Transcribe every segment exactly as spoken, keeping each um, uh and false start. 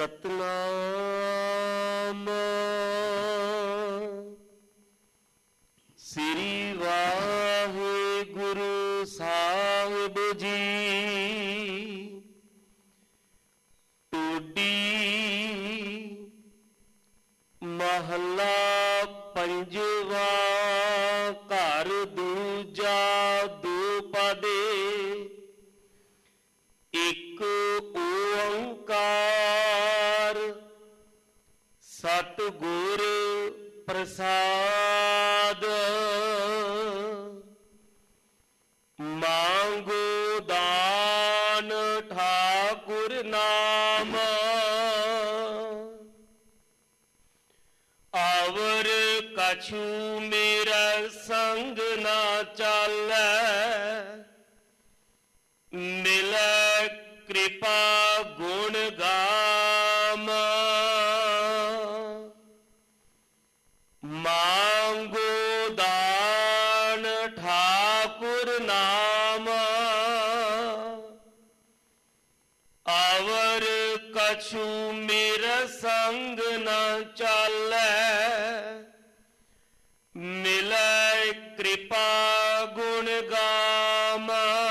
ਸਤਨਾਮ ਸ੍ਰੀ ਵਾਹਿਗੁਰੂ ਸਾਹਿਬ ਜੀ। ਟੋਡੀ ਮਹੱਲਾ ਪੰਜਵਾ। ਘਰ ਦੂਜਾ ਦੁਪਦੇ ਇੱਕ ਓੰਕਾਰ। ਸਤਿਗੁਰ ਪ੍ਰਸਾਦ ਮੰਗੋ ਦਾਨ ਠਾਕੁਰ ਨਾਮ। ਆਵਰ ਕਛੂ ਮੇਰਾ ਸੰਗ ਨਾ ਚਾਲੈ। ਮਿਲੈ ਕਿਰਪਾ ਗੁਣ ਗਾਮ। ਮੰਗੋ ਦਾਨ ਠਾਕੁਰ ਨਾਮ। ਆਵਰ ਕਛੂ ਮੇਰਾ ਸੰਗ ਨਾ ਚਾਲੈ। ਮਿਲੈ ਕਿਰਪਾ ਗੁਣ ਗਾਮ।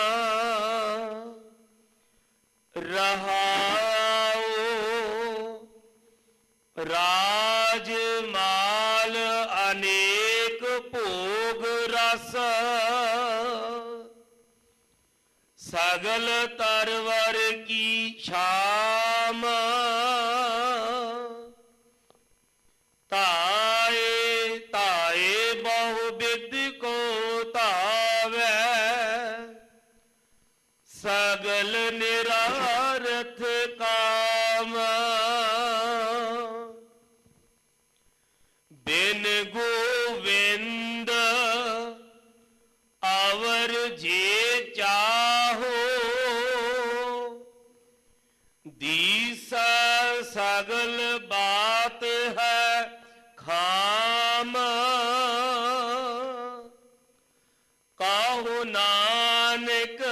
ਰਹਾਉ ਰਾਜ ਮਾਲ ਅਨੇਕ ਭੋਗ ਰਸ। ਸਗਲ ਤਰਵਰ ਕੀ ਛਾਮ। ਤਾਏ ਤਾਏ ਬਹੁ ਬਿਦ ਕੋ ਧਾਵੈ। ਸਗਲ ਨਿਰਾਰਥ ਕਾਮ। ਬਿਨ ਗੋਵਿੰਦ ਆਵਰ ਜੇ ਚਾਹੋ। ਦੀਸਾ ਸਗਲ ਬਾਤ ਹੈ ਖਾਮ। ਕਾਹੋ ਨਾਨਕ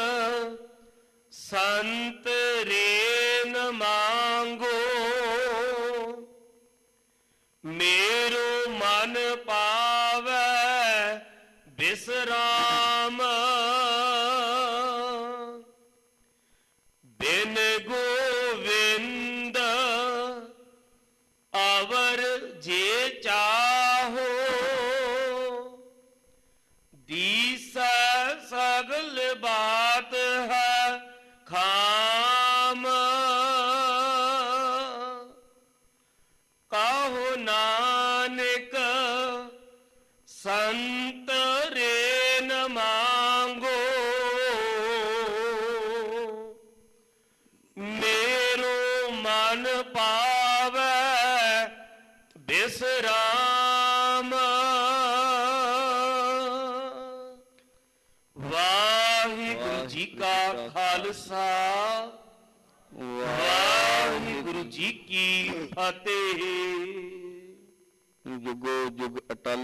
ਸੰਤ ਰੇਨ ਮਾਂਗੋ। ਮੇਰੋ ਮਨ ਪਾਵੈ ਬਿਸਰਾਮ। ਬਿਨ ਗੋਵਿੰਦ ਆਵਰ ਜੇ ਚਾਹੋ। ਦੀਸਾ ਸਗਲ ਬਾਤ ਹੈ ਖਾਮ। ਕਾਹੋ ਨਾਨਕ ਸੰਤ ਰੇਨ ਮਾਂਗੋ। ਮੇਰੋ ਮਨ ਪਾਵੈ ਬਿਸਰਾਮ। ਵਾਹਿਗੁਰੂ ਜੀ ਕਾ ਖਾਲਸਾ ਵਾਹਿਗੁਰੂ ਜੀ ਕੀ ਫਤਿਹ। ਜੁਗੋ ਜੁਗ ਅਟਲ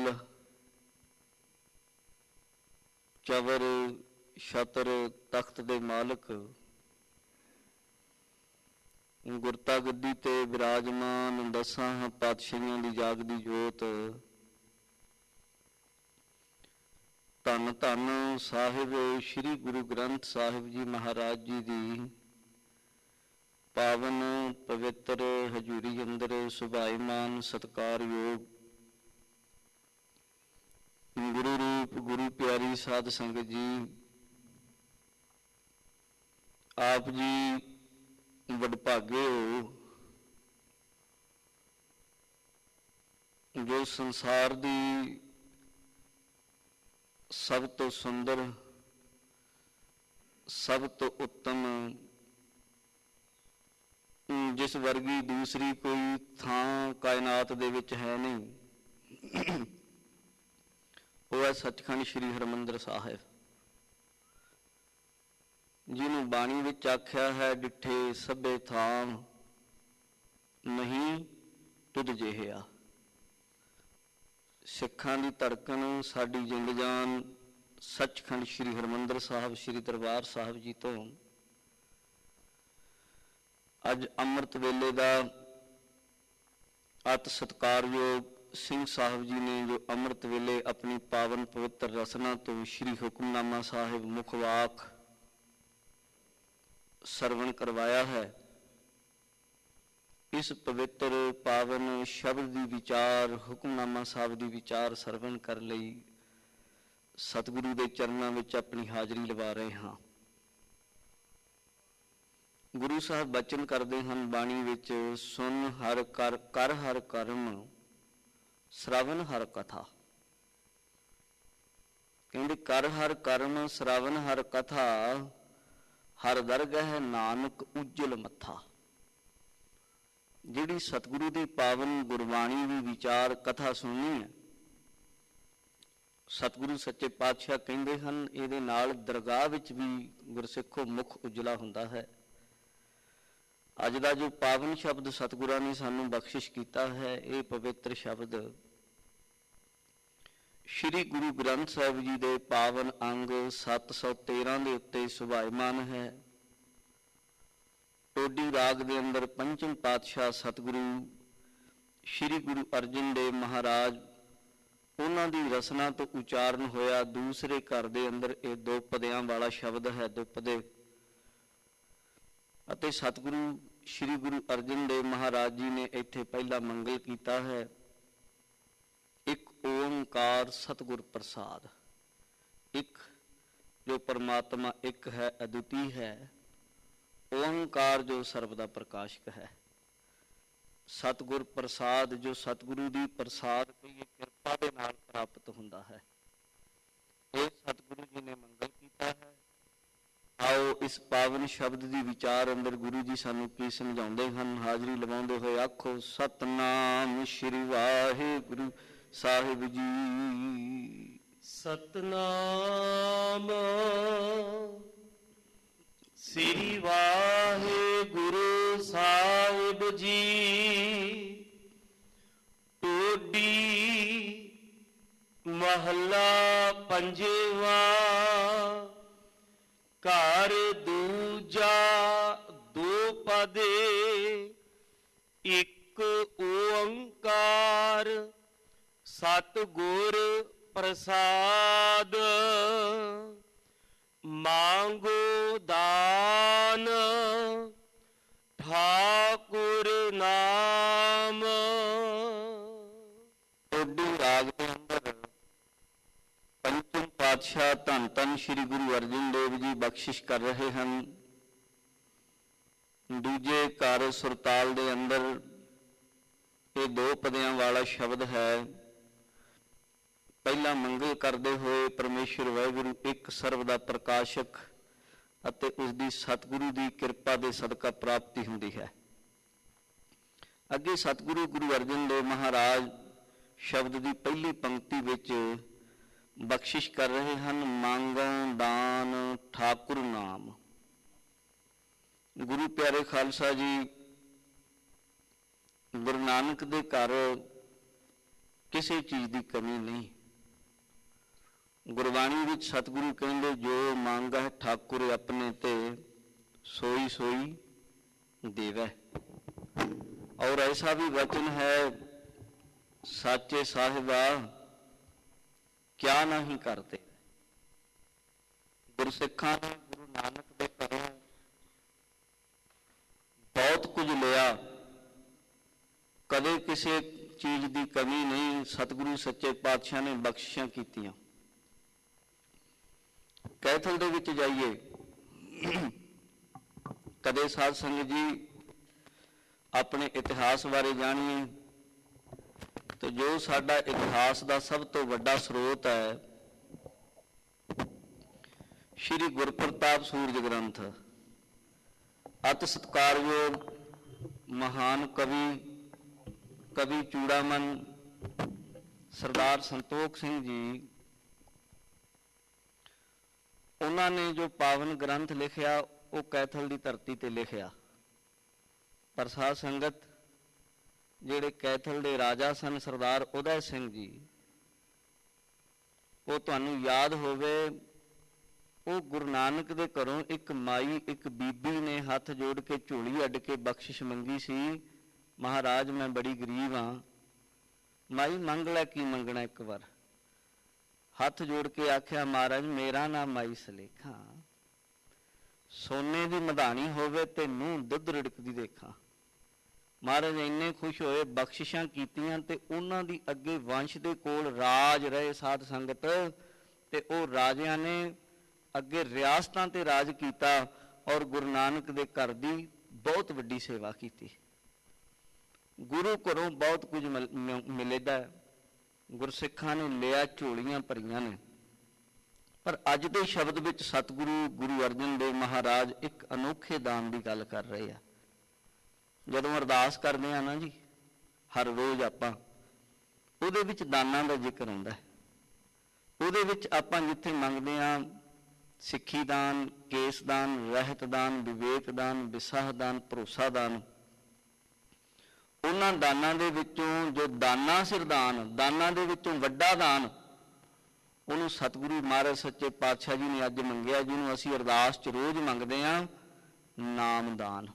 ਚਵਰ ਛਤਰ ਤਖਤ ਦੇ ਮਾਲਕ। ਗੁਰਤਾ ਗੱਦੀ ਤੇ ਵਿਰਾਜਮਾਨ ਦਸਾਂ ਪਾਤਸ਼ਾਹੀਆਂ ਦੀ ਜਾਗਦੀ ਜੋਤ। ਧੰਨ ਧੰਨ ਸਾਹਿਬ ਸ੍ਰੀ ਗੁਰੂ ਗ੍ਰੰਥ ਸਾਹਿਬ ਜੀ ਮਹਾਰਾਜ ਜੀ ਦੀ ਪਾਵਨ ਪਵਿੱਤਰ ਹਜ਼ੂਰੀ ਅੰਦਰ ਸੁਭਾਈਮਾਨ ਸਤਿਕਾਰਯੋਗ ਗੁਰੂ ਰੂਪ ਗੁਰੂ ਪਿਆਰੀ ਸਾਧ ਸੰਗਤ ਜੀ। ਆਪ ਜੀ ਵਡਭਾਗੇ ਹੋ ਜੋ ਸੰਸਾਰ ਦੀ ਸਭ ਤੋਂ ਸੁੰਦਰ ਸਭ ਤੋਂ ਉੱਤਮ ਜਿਸ ਵਰਗੀ ਦੂਸਰੀ ਕੋਈ ਥਾਂ ਕਾਇਨਾਤ ਦੇ ਵਿੱਚ ਹੈ ਨਹੀਂ, ਉਹ ਹੈ ਸੱਚਖੰਡ ਸ੍ਰੀ ਹਰਿਮੰਦਰ ਸਾਹਿਬ, ਜਿਹਨੂੰ ਬਾਣੀ ਵਿੱਚ ਆਖਿਆ ਹੈ ਡਿੱਠੇ ਸਭੇ ਥਾਂ ਨਹੀਂ ਤੁਧ ਜਿਹਾ। ਸਿੱਖਾਂ ਦੀ ਧੜਕਣ, ਸਾਡੀ ਜਿੰਦ ਜਾਨ ਸੱਚਖੰਡ ਸ੍ਰੀ ਹਰਿਮੰਦਰ ਸਾਹਿਬ ਸ੍ਰੀ ਦਰਬਾਰ ਸਾਹਿਬ ਜੀ ਤੋਂ ਅੱਜ ਅੰਮ੍ਰਿਤ ਵੇਲੇ ਦਾ ਅਤ ਸਤਿਕਾਰਯੋਗ ਸਿੰਘ ਸਾਹਿਬ ਜੀ ਨੇ ਜੋ ਅੰਮ੍ਰਿਤ ਵੇਲੇ ਆਪਣੀ ਪਾਵਨ ਪਵਿੱਤਰ ਰਸਨਾ ਤੋਂ ਸ਼੍ਰੀ ਹੁਕਮਨਾਮਾ ਸਾਹਿਬ ਮੁੱਖ ਵਾਕ ਸਰਵਣ ਕਰਵਾਇਆ ਹੈ, ਇਸ ਪਵਿੱਤਰ ਪਾਵਨ ਸ਼ਬਦ ਦੀ ਵਿਚਾਰ ਹੁਕਮਨਾਮਾ ਸਾਹਿਬ ਦੀ ਵਿਚਾਰ ਸਰਵਣ ਕਰਨ ਲਈ ਸਤਿਗੁਰੂ ਦੇ ਚਰਨਾਂ ਵਿੱਚ ਆਪਣੀ ਹਾਜ਼ਰੀ ਲਵਾ ਰਹੇ ਹਾਂ। ਗੁਰੂ ਸਾਹਿਬ ਬਚਨ ਕਰਦੇ ਹਨ ਬਾਣੀ ਵਿੱਚ, ਸੁਨ ਹਰ ਕਰ ਕਰ ਹਰ ਕਰਮ ਸ਼ਰਵਨ ਹਰ ਕਥਾ। ਕਹਿੰਦੇ ਕਰ ਹਰ ਕਰਮ ਸ਼ਰਵਨ ਹਰ ਕਥਾ, ਹਰ ਦਰਗਹਿ ਨਾਨਕ ਉਜਲ ਮੱਥਾ। ਜਿਹੜੀ ਸਤਿਗੁਰੂ ਦੀ ਪਾਵਨ ਗੁਰਬਾਣੀ ਦੀ ਵਿਚਾਰ ਕਥਾ ਸੁਣਨੀ ਹੈ, ਸਤਿਗੁਰੂ ਸੱਚੇ ਪਾਤਸ਼ਾਹ ਕਹਿੰਦੇ ਹਨ ਇਹਦੇ ਨਾਲ ਦਰਗਾਹ ਵਿੱਚ ਵੀ ਗੁਰਸਿੱਖੋ ਮੁੱਖ ਉਜਲਾ ਹੁੰਦਾ ਹੈ। ਅੱਜ ਦਾ ਜੋ ਪਾਵਨ ਸ਼ਬਦ ਸਤਿਗੁਰਾਂ ਨੇ ਸਾਨੂੰ ਬਖਸ਼ਿਸ਼ ਕੀਤਾ ਹੈ, ਇਹ ਪਵਿੱਤਰ ਸ਼ਬਦ ਸ਼੍ਰੀ ਗੁਰੂ ਗ੍ਰੰਥ ਸਾਹਿਬ ਜੀ ਦੇ ਪਾਵਨ ਅੰਗ ਸੱਤ ਸੌ ਤੇਰਾਂ ਦੇ ਉੱਤੇ ਸੁਭਾਇਮਾਨ ਹੈ। ਟੋਡੀ ਰਾਗ ਦੇ ਅੰਦਰ ਪੰਚਮ ਪਾਤਸ਼ਾਹ ਸਤਿਗੁਰੂ ਸ਼੍ਰੀ ਗੁਰੂ ਅਰਜਨ ਦੇਵ ਮਹਾਰਾਜ, ਉਹਨਾਂ ਦੀ ਰਸਨਾ ਤੋਂ ਉਚਾਰਨ ਹੋਇਆ ਦੂਸਰੇ ਘਰ ਦੇ ਅੰਦਰ ਇਹ ਦੋ ਪਦਿਆਂ ਵਾਲਾ ਸ਼ਬਦ ਹੈ, ਦੋ ਪਦੇ। ਅਤੇ ਸਤਿਗੁਰੂ ਸ਼੍ਰੀ ਗੁਰੂ ਅਰਜਨ ਦੇਵ ਮਹਾਰਾਜ ਜੀ ਨੇ ਇੱਥੇ ਪਹਿਲਾ ਮੰਗਲ ਕੀਤਾ ਹੈ, ਇੱਕ ਓੰਕਾਰ ਸਤਿਗੁਰ ਪ੍ਰਸਾਦ। ਇੱਕ ਜੋ ਪਰਮਾਤਮਾ ਇੱਕ ਹੈ, ਅਦੁੱਤੀ ਹੈ, ਓੰਕਾਰ ਜੋ ਸਰਬ ਦਾ ਪ੍ਰਕਾਸ਼ਕ ਹੈ, ਸਤਿਗੁਰ ਪ੍ਰਸਾਦ ਜੋ ਸਤਿਗੁਰੂ ਦੀ ਪ੍ਰਸਾਦ ਕਹੀਏ ਕਿਰਪਾ ਦੇ ਨਾਲ ਪ੍ਰਾਪਤ ਹੁੰਦਾ ਹੈ, ਇਹ ਸਤਿਗੁਰੂ ਜੀ ਨੇ ਮੰਗਲ ਕੀਤਾ ਹੈ। ਆਓ ਇਸ ਪਾਵਨ ਸ਼ਬਦ ਦੀ ਵਿਚਾਰ ਅੰਦਰ ਗੁਰੂ ਜੀ ਸਾਨੂੰ ਕੀ ਸਮਝਾਉਂਦੇ ਹਨ, ਹਾਜ਼ਰੀ ਲਵਾਉਂਦੇ ਹੋਏ ਆਖੋ ਸਤਨਾਮ ਸ਼੍ਰੀ ਵਾਹਿਗੁਰੂ ਸਾਹਿਬ ਜੀ। ਸਤਨਾਮ ਸ੍ਰੀ ਵਾਹਿਗੁਰੂ ਸਾਹਿਬ ਜੀ। ਟੋਡੀ ਮਹੱਲਾ ਪੰਜਵਾ। ਘਰ ਦੂਜਾ ਦੋ ਪਦੇ, ਇੱਕ ਓੰਕਾਰ ਸਤਿਗੁਰ ਪ੍ਰਸਾਦ। ਮੰਗੋ ਦਾਨ ਠਾਕੁਰ ਨਾਮ। ਟੋਡੀ ਰਾਗ ਦੇ ਅੰਦਰ ਪੰਚਮ ਪਾਤਸ਼ਾਹ ਧੰਨ ਧੰਨ ਸ਼੍ਰੀ ਗੁਰੂ ਅਰਜਨ ਦੇਵ ਜੀ ਬਖਸ਼ਿਸ਼ ਕਰ ਰਹੇ ਹਨ। ਦੂਜੇ ਘਰ ਸੁਰਤਾਲ ਦੇ ਅੰਦਰ ਇਹ ਦੋ ਪਦਿਆਂ ਵਾਲਾ ਸ਼ਬਦ ਹੈ। ਪਹਿਲਾ ਮੰਗਲ ਕਰਦੇ ਹੋਏ ਪਰਮੇਸ਼ਰ ਵਾਹਿਗੁਰੂ ਇੱਕ ਸਰਬ ਦਾ ਪ੍ਰਕਾਸ਼ਕ ਅਤੇ ਉਸ ਦੀ ਸਤਿਗੁਰੂ ਦੀ ਕਿਰਪਾ ਦੇ ਸਦਕਾ ਪ੍ਰਾਪਤੀ ਹੁੰਦੀ ਹੈ। ਅੱਗੇ ਸਤਿਗੁਰੂ ਗੁਰੂ ਅਰਜਨ ਦੇਵ ਮਹਾਰਾਜ ਸ਼ਬਦ ਦੀ ਪਹਿਲੀ ਪੰਕਤੀ ਵਿੱਚ ਬਖਸ਼ਿਸ਼ ਕਰ ਰਹੇ ਹਨ, ਮੰਗੋ ਦਾਨ ਠਾਕੁਰ ਨਾਮ। ਗੁਰੂ ਪਿਆਰੇ ਖਾਲਸਾ ਜੀ, ਗੁਰੂ ਨਾਨਕ ਦੇ ਘਰ ਕਿਸੇ ਚੀਜ਼ ਦੀ ਕਮੀ ਨਹੀਂ। ਗੁਰਬਾਣੀ ਵਿੱਚ ਸਤਿਗੁਰੂ ਕਹਿੰਦੇ, ਜੋ ਮੰਗਹਿ ਠਾਕੁਰ ਆਪਣੇ ਤੇ ਸੋਈ ਸੋਈ ਦੇਵੈ। ਔਰ ਐਸਾ ਵੀ ਵਚਨ ਹੈ, ਸਾਚੇ ਸਾਹਿਬਾ ਕਿਆ ਨਹੀਂ ਕਰਦੇ। ਗੁਰਸਿੱਖਾਂ ਨੇ ਗੁਰੂ ਨਾਨਕ ਦੇ ਘਰੋਂ ਬਹੁਤ ਕੁਝ ਲਿਆ, ਕਦੇ ਕਿਸੇ ਚੀਜ਼ ਦੀ ਕਮੀ ਨਹੀਂ। ਸਤਿਗੁਰੂ ਸੱਚੇ ਪਾਤਸ਼ਾਹ ਨੇ ਬਖਸ਼ਿਸ਼ਾਂ ਕੀਤੀਆਂ। ਕੈਥਲ ਦੇ ਵਿੱਚ ਜਾਈਏ, ਕਦੇ ਸਾਧ ਸੰਗਤ ਜੀ ਆਪਣੇ ਇਤਿਹਾਸ ਬਾਰੇ ਜਾਣੀਏ ਤੇ ਜੋ ਸਾਡਾ ਇਤਿਹਾਸ ਦਾ ਸਭ ਤੋਂ ਵੱਡਾ ਸਰੋਤ ਹੈ, ਸ਼੍ਰੀ ਗੁਰਪ੍ਰਤਾਪ ਸੂਰਜ ਗ੍ਰੰਥ। ਅਤਿ ਸਤਿਕਾਰਯੋਗ ਮਹਾਨ ਕਵੀ ਕਵੀ ਚੂੜਾਮਨ ਸਰਦਾਰ ਸੰਤੋਖ ਸਿੰਘ ਜੀ, ਉਹਨਾਂ ਨੇ ਜੋ ਪਾਵਨ ਗ੍ਰੰਥ ਲਿਖਿਆ ਉਹ ਕੈਥਲ ਦੀ ਧਰਤੀ ਤੇ ਲਿਖਿਆ। ਪਰ ਸਾਧ ਸੰਗਤ, ਜਿਹੜੇ ਕੈਥਲ ਦੇ ਰਾਜਾ ਸਨ ਸਰਦਾਰ ਉਦੈ ਸਿੰਘ ਜੀ, ਉਹ ਤੁਹਾਨੂੰ ਯਾਦ ਹੋਵੇ, ਉਹ ਗੁਰੂ ਨਾਨਕ ਦੇ ਘਰੋਂ ਇੱਕ ਮਾਈ ਇੱਕ ਬੀਬੀ ਨੇ ਹੱਥ ਜੋੜ ਕੇ ਝੋਲੀ ਅੱਡ ਕੇ ਬਖਸ਼ਿਸ਼ ਮੰਗੀ ਸੀ महाराज मैं बड़ी गरीब हाँ, माई मंग लै की मंगना। एक बार हथ जोड़ के आख्या महाराज मेरा नाम माई सलेखा, सोने की मधानी होवे ते नूं दुध रिड़कदी देखा। महाराज इन्ने खुश होए, बख्शिशां कीतियां ते उन्हां दी अगे वंश दे कोल राज रहे साध संगत, ते ओ राजियां ने अगे रियासतां ते राज कीता और गुरु नानक दे घर दी बहुत वड्डी सेवा कीती। गुरु घरों बहुत कुछ मिलेदा, गुरसिखां ने लिया झोलियां भरियां ने। पर अज दे शब्द विच सतगुरु गुरु अर्जन देव महाराज एक अनोखे दान की गल कर रहे हैं। जदों अरदास करते हैं ना जी हर रोज़ आपां, उहदे विच दानां दा जिक्र आउंदा है। उहदे विच आपां जिथे मंगदे हां सिੱਖੀ दान, केस दान, रहत दान, विवेक दान, विसाह दान, भरोसा दान, उन्हां दानां दे विचों जो दाना सिर दान, दानां दे विचों वड्डा दान, उन्होंने सतगुरु महाराज सच्चे पातशाह जी ने अज मंगिया, जिन्होंने असीं अरदास च रोज़ मंगदे हां, नाम दान।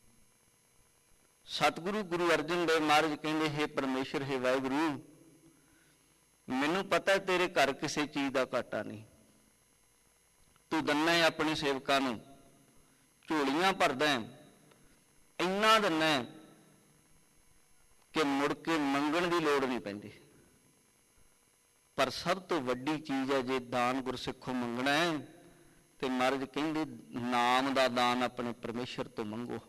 सतगुरु गुरु अर्जन देव महाराज कहंदे, हे परमेश्वर, हे वाहिगुरु, मैनूं पता है तेरे घर किसी चीज़ का घाटा नहीं, तू दन्ना है अपने सेवकां नूं, झोलियां भरदा है, इन्ना दन्ना है कि मुड़ के मंगण की लोड़ नहीं पैंदी। पर सब तो वड्डी चीज़ है, जे दान गुरसिखों मंगना है तो महाराज कहंदे नाम दा दान अपने परमेश्वर तो मंगो।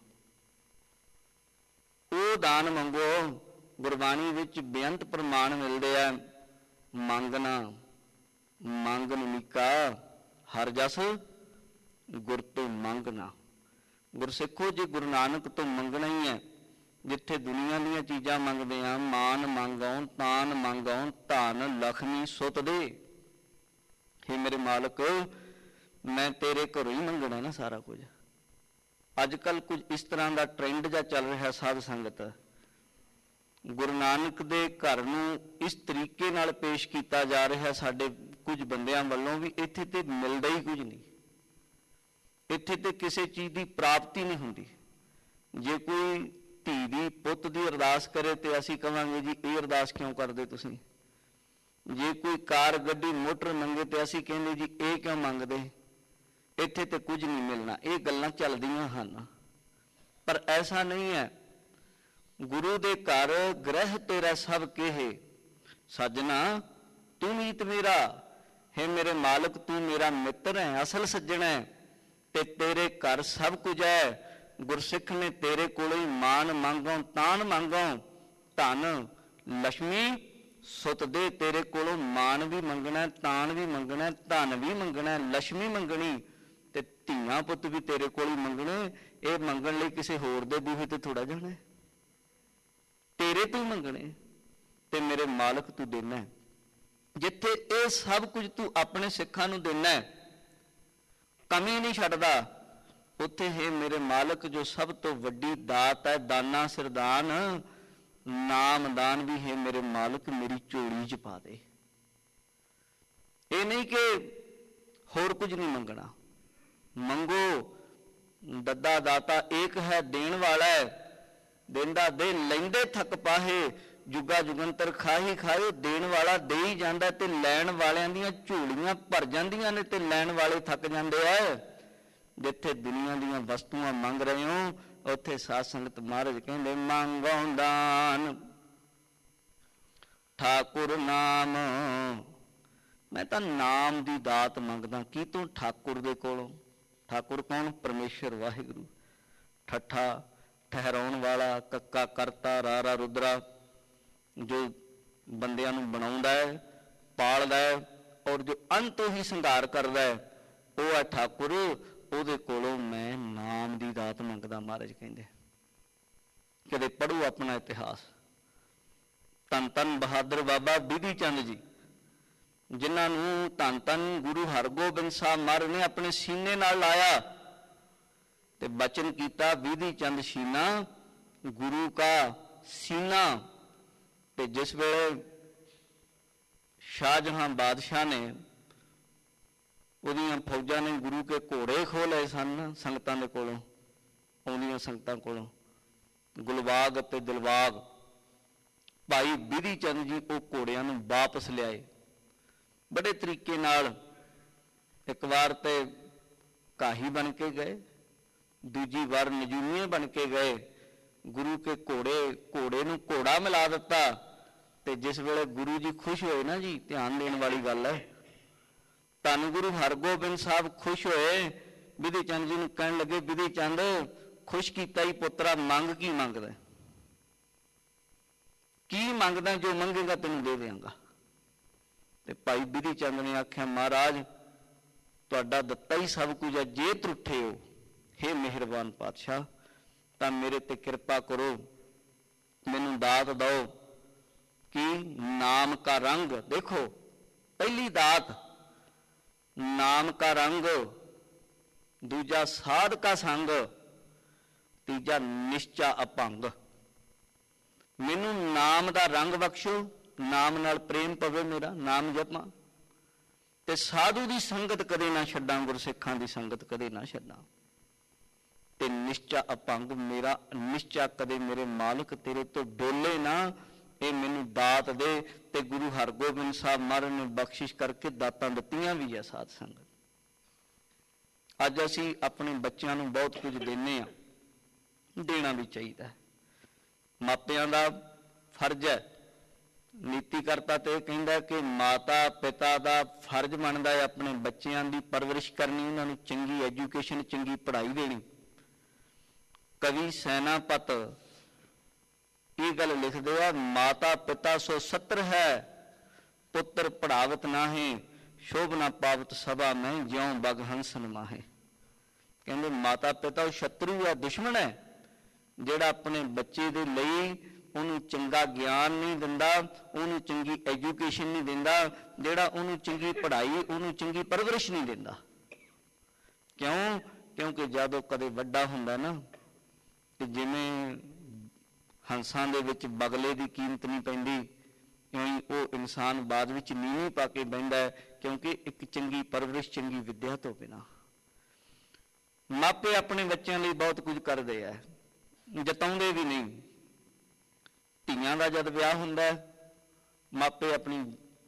वो दान मंगो, गुरबाणी विच बेअंत प्रमाण मिलदे आ, मंगना मंग निका हर जस गुर तो मंगना। गुरसिखो जे गुरु नानक तो मंगना ही है, जिथे दुनिया दीयां चीज़ां मंगदे आ, मान मंगो, तान मंगो, धन लक्ष्मी सुत दे, हे मेरे मालक मैं तेरे घरों ही मंगना ना सारा कुछ। अजकल कुछ इस तरह का ट्रेंड जा चल रहा साध संगत, गुरु नानक दे घर नूं इस तरीके नाल पेश किया जा रहा साडे कुछ बंदियां वल्लों भी, इत्थे ते मिलदा ही कुछ नहीं, इत्थे ते किसी चीज़ की प्राप्ति नहीं हुंदी। जे कोई धी दी पुत दी अरदास करे तो असीं कहांगे जी ये अरदास क्यों करदे तुसीं, जे कोई कार गड्डी मोटर मंगे तो असीं कहंदे जी ये क्यों मंगदे, इत्थे ते कुछ नहीं मिलना। ये गल्लां चलदियां हन, पर ऐसा नहीं है। गुरु दे घर ग्रह तेरा सब केहे, सजना तू मीत मेरा, हे मेरे मालक तू मेरा मित्र है, असल सज्जन है, ते तेरे घर सब कुछ है। गुरसिख ने तेरे कोलों ही मान मंगो, तान मंगो, धन लक्ष्मी सुत दे, तेरे कोलों मान भी मंगना, तान भी मंगना, धन भी मंगना, लक्ष्मी मंगनी, ते धीआं पुत भी तेरे कोल ही मंगने। ये मंगण लई किसी होर दे बूहे ते थोड़ा जाना, तेरे तो ही मंगने, ते मेरे मालक तू देना है। जिथे ये सब कुछ तू अपने सिखां नूं देना है, कमी नहीं छड्डदा, उत्थे हे मेरे मालक जो सब तो वड्डी दात है, दाना सिरदान, नाम दान भी है मेरे मालक मेरी झोली च पा दे। ये नहीं कि होर कुछ नहीं मंगना, मंगो, दद्दा दाता एक है, देण वाला है, देंदा दे, लैंदे थक पाहे, जुगा जुगंतर खाही खाए, देण वाला दे ही जांदा ते लैण वालियां दीयां झोलियां भर जांदियां ने ते लैण वाले थक जांदे आ। जिथे दुनिया दीयां वस्तुआं मंग रहे हो उत्थे साध संगत महाराज कहंदे मंगो दान ठाकुर नाम, मैं तां नाम दी दात मंगदा, की तू ठाकुर दे कोलों। ठाकुर कौन? परमेश्वर वाहिगुरु। ठट्ठा ठहराउण वाला, कक्का करता, रारा रुद्रा, जो बंदियां नूं बनाउंदा है, पालदा है और जो अंतों ही संघार करदा है, वो है ठाकुर। ਉਹਦੇ ਕੋਲੋਂ मैं नाम की दात मंगदा। महाराज कहते कदे पढ़ो अपना इतिहास, धन धन बहादुर बाबा बिधि चंद जी, जिन्होंने धन धन गुरु हरगोबिंद साहब महाराज ने अपने सीने नाल लाया ते बचन किया, बिधि चंद सीना गुरु का सीना। ते जिस वेले शाहजहां बादशाह ने उहदियां फौजां ने गुरु के घोड़े खो लए सन संगतां दे कोलों, आउंदियां संगतां कोलों, ਗੁਲਬਾਗ ਅਤੇ ਦਿਲਬਾਗ ਭਾਈ ਬਿਧੀ ਚੰਦ ਜੀ ਉਹ ਘੋੜਿਆਂ ਨੂੰ ਵਾਪਸ ਲਿਆਏ ਬੜੇ ਤਰੀਕੇ ਨਾਲ। ਇੱਕ ਵਾਰ ਤੇ ਕਾਹੀ ਬਣ ਕੇ ਗਏ, ਦੂਜੀ ਵਾਰ ਨਜੂਮੀਏ ਬਣ ਕੇ ਗਏ। ਗੁਰੂ ਕੇ ਘੋੜੇ ਘੋੜੇ ਨੂੰ ਘੋੜਾ ਮਿਲਾ ਦਿੱਤਾ। ਤੇ ਜਿਸ ਵੇਲੇ ਗੁਰੂ ਜੀ ਖੁਸ਼ ਹੋਏ ਨਾ ਜੀ, ਧਿਆਨ ਦੇਣ ਵਾਲੀ ਗੱਲ ਹੈ, ਧੰਨ ਗੁਰੂ ਹਰਗੋਬਿੰਦ ਸਾਹਿਬ ਖੁਸ਼ ਹੋਏ, ਬਿਧੀ ਚੰਦ ਜੀ ਨੂੰ ਕਹਿਣ ਲੱਗੇ, ਬਿਧੀ ਚੰਦ ਖੁਸ਼ ਕੀਤਾ ਹੀ ਪੁੱਤਰਾ, ਮੰਗ ਕੀ ਮੰਗਦਾ? ਕੀ ਮੰਗਦਾ? ਜੋ ਮੰਗੇਗਾ ਤੈਨੂੰ ਦੇ ਦਿਆਂਗਾ। ਤੇ ਭਾਈ ਬਿਧੀ ਚੰਦ ਨੇ ਆਖਿਆ, ਮਹਾਰਾਜ ਤੁਹਾਡਾ ਦਿੱਤਾ ਹੀ ਸਭ ਕੁਝ ਹੈ, ਜੇ ਤਰੁੱਠੇ ਹੋ, ਹੇ ਮਿਹਰਬਾਨ ਪਾਤਸ਼ਾਹ, ਤਾਂ ਮੇਰੇ ਤੇ ਕਿਰਪਾ ਕਰੋ, ਮੈਨੂੰ ਦਾਤ ਦਿਓ ਕਿ ਨਾਮ ਕਾ ਰੰਗ। ਦੇਖੋ, ਪਹਿਲੀ ਦਾਤ ਨਾਮ ਕਾ ਰੰਗ, ਦੂਜਾ ਸਾਧ ਕਾ ਸੰਗ, ਤੀਜਾ ਨਿਸ਼ਚਾ ਅਭੰਗ। ਮੈਨੂੰ ਨਾਮ ਦਾ ਰੰਗ ਬਖਸ਼ੋ, ਨਾਮ ਨਾਲ ਪ੍ਰੇਮ ਪਵੇ ਮੇਰਾ, ਨਾਮ ਜਪਾਂ, ਤੇ ਸਾਧੂ ਦੀ ਸੰਗਤ ਕਦੇ ਨਾ ਛੱਡਾਂ, ਗੁਰਸਿੱਖਾਂ ਦੀ ਸੰਗਤ ਕਦੇ ਨਾ ਛੱਡਾਂ, ਤੇ ਨਿਸ਼ਚਾ ਅਭੰਗ, ਮੇਰਾ ਨਿਸ਼ਚਾ ਕਦੇ ਮੇਰੇ ਮਾਲਕ ਤੇਰੇ ਤੋਂ ਡੋਲੇ ਨਾ, ਇਹ ਮੈਨੂੰ ਦਾਤ ਦੇ। ਤੇ ਗੁਰੂ ਹਰਗੋਬਿੰਦ ਸਾਹਿਬ ਮਹਾਰਾਜ ਨੇ ਬਖਸ਼ਿਸ਼ ਕਰਕੇ ਦਾਤਾਂ ਦਿੱਤੀਆਂ ਵੀ ਹੈ ਸਾਧ ਸੰਗਤ। ਅੱਜ ਅਸੀਂ ਆਪਣੇ ਬੱਚਿਆਂ ਨੂੰ ਬਹੁਤ ਕੁਝ ਦਿੰਦੇ ਹਾਂ, ਦੇਣਾ ਵੀ ਚਾਹੀਦਾ। ਮਾਪਿਆਂ ਦਾ ਫਰਜ਼ ਹੈ, ਨੀਤੀ ਕਰਤਾ ਤੇ ਇਹ ਕਹਿੰਦਾ ਕਿ ਮਾਤਾ ਪਿਤਾ ਦਾ ਫਰਜ਼ ਬਣਦਾ ਹੈ ਆਪਣੇ ਬੱਚਿਆਂ ਦੀ ਪਰਵਰਿਸ਼ ਕਰਨੀ, ਉਹਨਾਂ ਨੂੰ ਚੰਗੀ ਐਜੂਕੇਸ਼ਨ, ਚੰਗੀ ਪੜ੍ਹਾਈ ਦੇਣੀ। ਕਵੀ ਸੈਨਾਪਤ ਇਹ ਗੱਲ ਲਿਖਦੇ ਆ, ਮਾਤਾ ਪਿਤਾ ਸੋ ਸੱਤਰ ਹੈ, ਪੁੱਤਰ ਪੜਾਵਤ ਨਾਹੀਂ, ਸ਼ੋਭ ਨਾ ਪਾਵਤ ਸਭਾ ਮੈਂ, ਜਿਉਂ ਬਗ ਹੰਸਨ ਮਾਹੇ। ਕਹਿੰਦੇ ਮਾਤਾ ਪਿਤਾ ਉਹ ਸ਼ਤਰੂ ਹੈ, ਦੁਸ਼ਮਣ ਹੈ, ਜਿਹੜਾ ਆਪਣੇ ਬੱਚੇ ਦੇ ਲਈ ਉਹਨੂੰ ਚੰਗਾ ਗਿਆਨ ਨਹੀਂ ਦਿੰਦਾ, ਉਹਨੂੰ ਚੰਗੀ ਐਜੂਕੇਸ਼ਨ ਨਹੀਂ ਦਿੰਦਾ, ਜਿਹੜਾ ਉਹਨੂੰ ਚੰਗੀ ਪੜ੍ਹਾਈ, ਉਹਨੂੰ ਚੰਗੀ ਪਰਵਰਿਸ਼ ਨਹੀਂ ਦਿੰਦਾ। ਕਿਉਂ? ਕਿਉਂਕਿ ਜਦੋਂ ਕਦੇ ਵੱਡਾ ਹੁੰਦਾ ਨਾ, ਤੇ ਜਿਵੇਂ ਹੰਸਾਂ ਦੇ ਵਿੱਚ ਬਗਲੇ ਦੀ ਕੀਮਤ ਨਹੀਂ ਪੈਂਦੀ, ਇਉਂ ਹੀ ਉਹ ਇਨਸਾਨ ਬਾਅਦ ਵਿੱਚ ਨੀਵੇਂ ਪਾ ਕੇ ਬਹਿੰਦਾ ਹੈ, ਕਿਉਂਕਿ ਇੱਕ ਚੰਗੀ ਪਰਵਰਿਸ਼, ਚੰਗੀ ਵਿੱਦਿਆ ਤੋਂ ਬਿਨਾਂ। ਮਾਪੇ ਆਪਣੇ ਬੱਚਿਆਂ ਲਈ ਬਹੁਤ ਕੁਝ ਕਰਦੇ ਆ, ਜਤਾਉਂਦੇ ਵੀ ਨਹੀਂ। ਧੀਆਂ ਦਾ ਜਦ ਵਿਆਹ ਹੁੰਦਾ, ਮਾਪੇ ਆਪਣੀ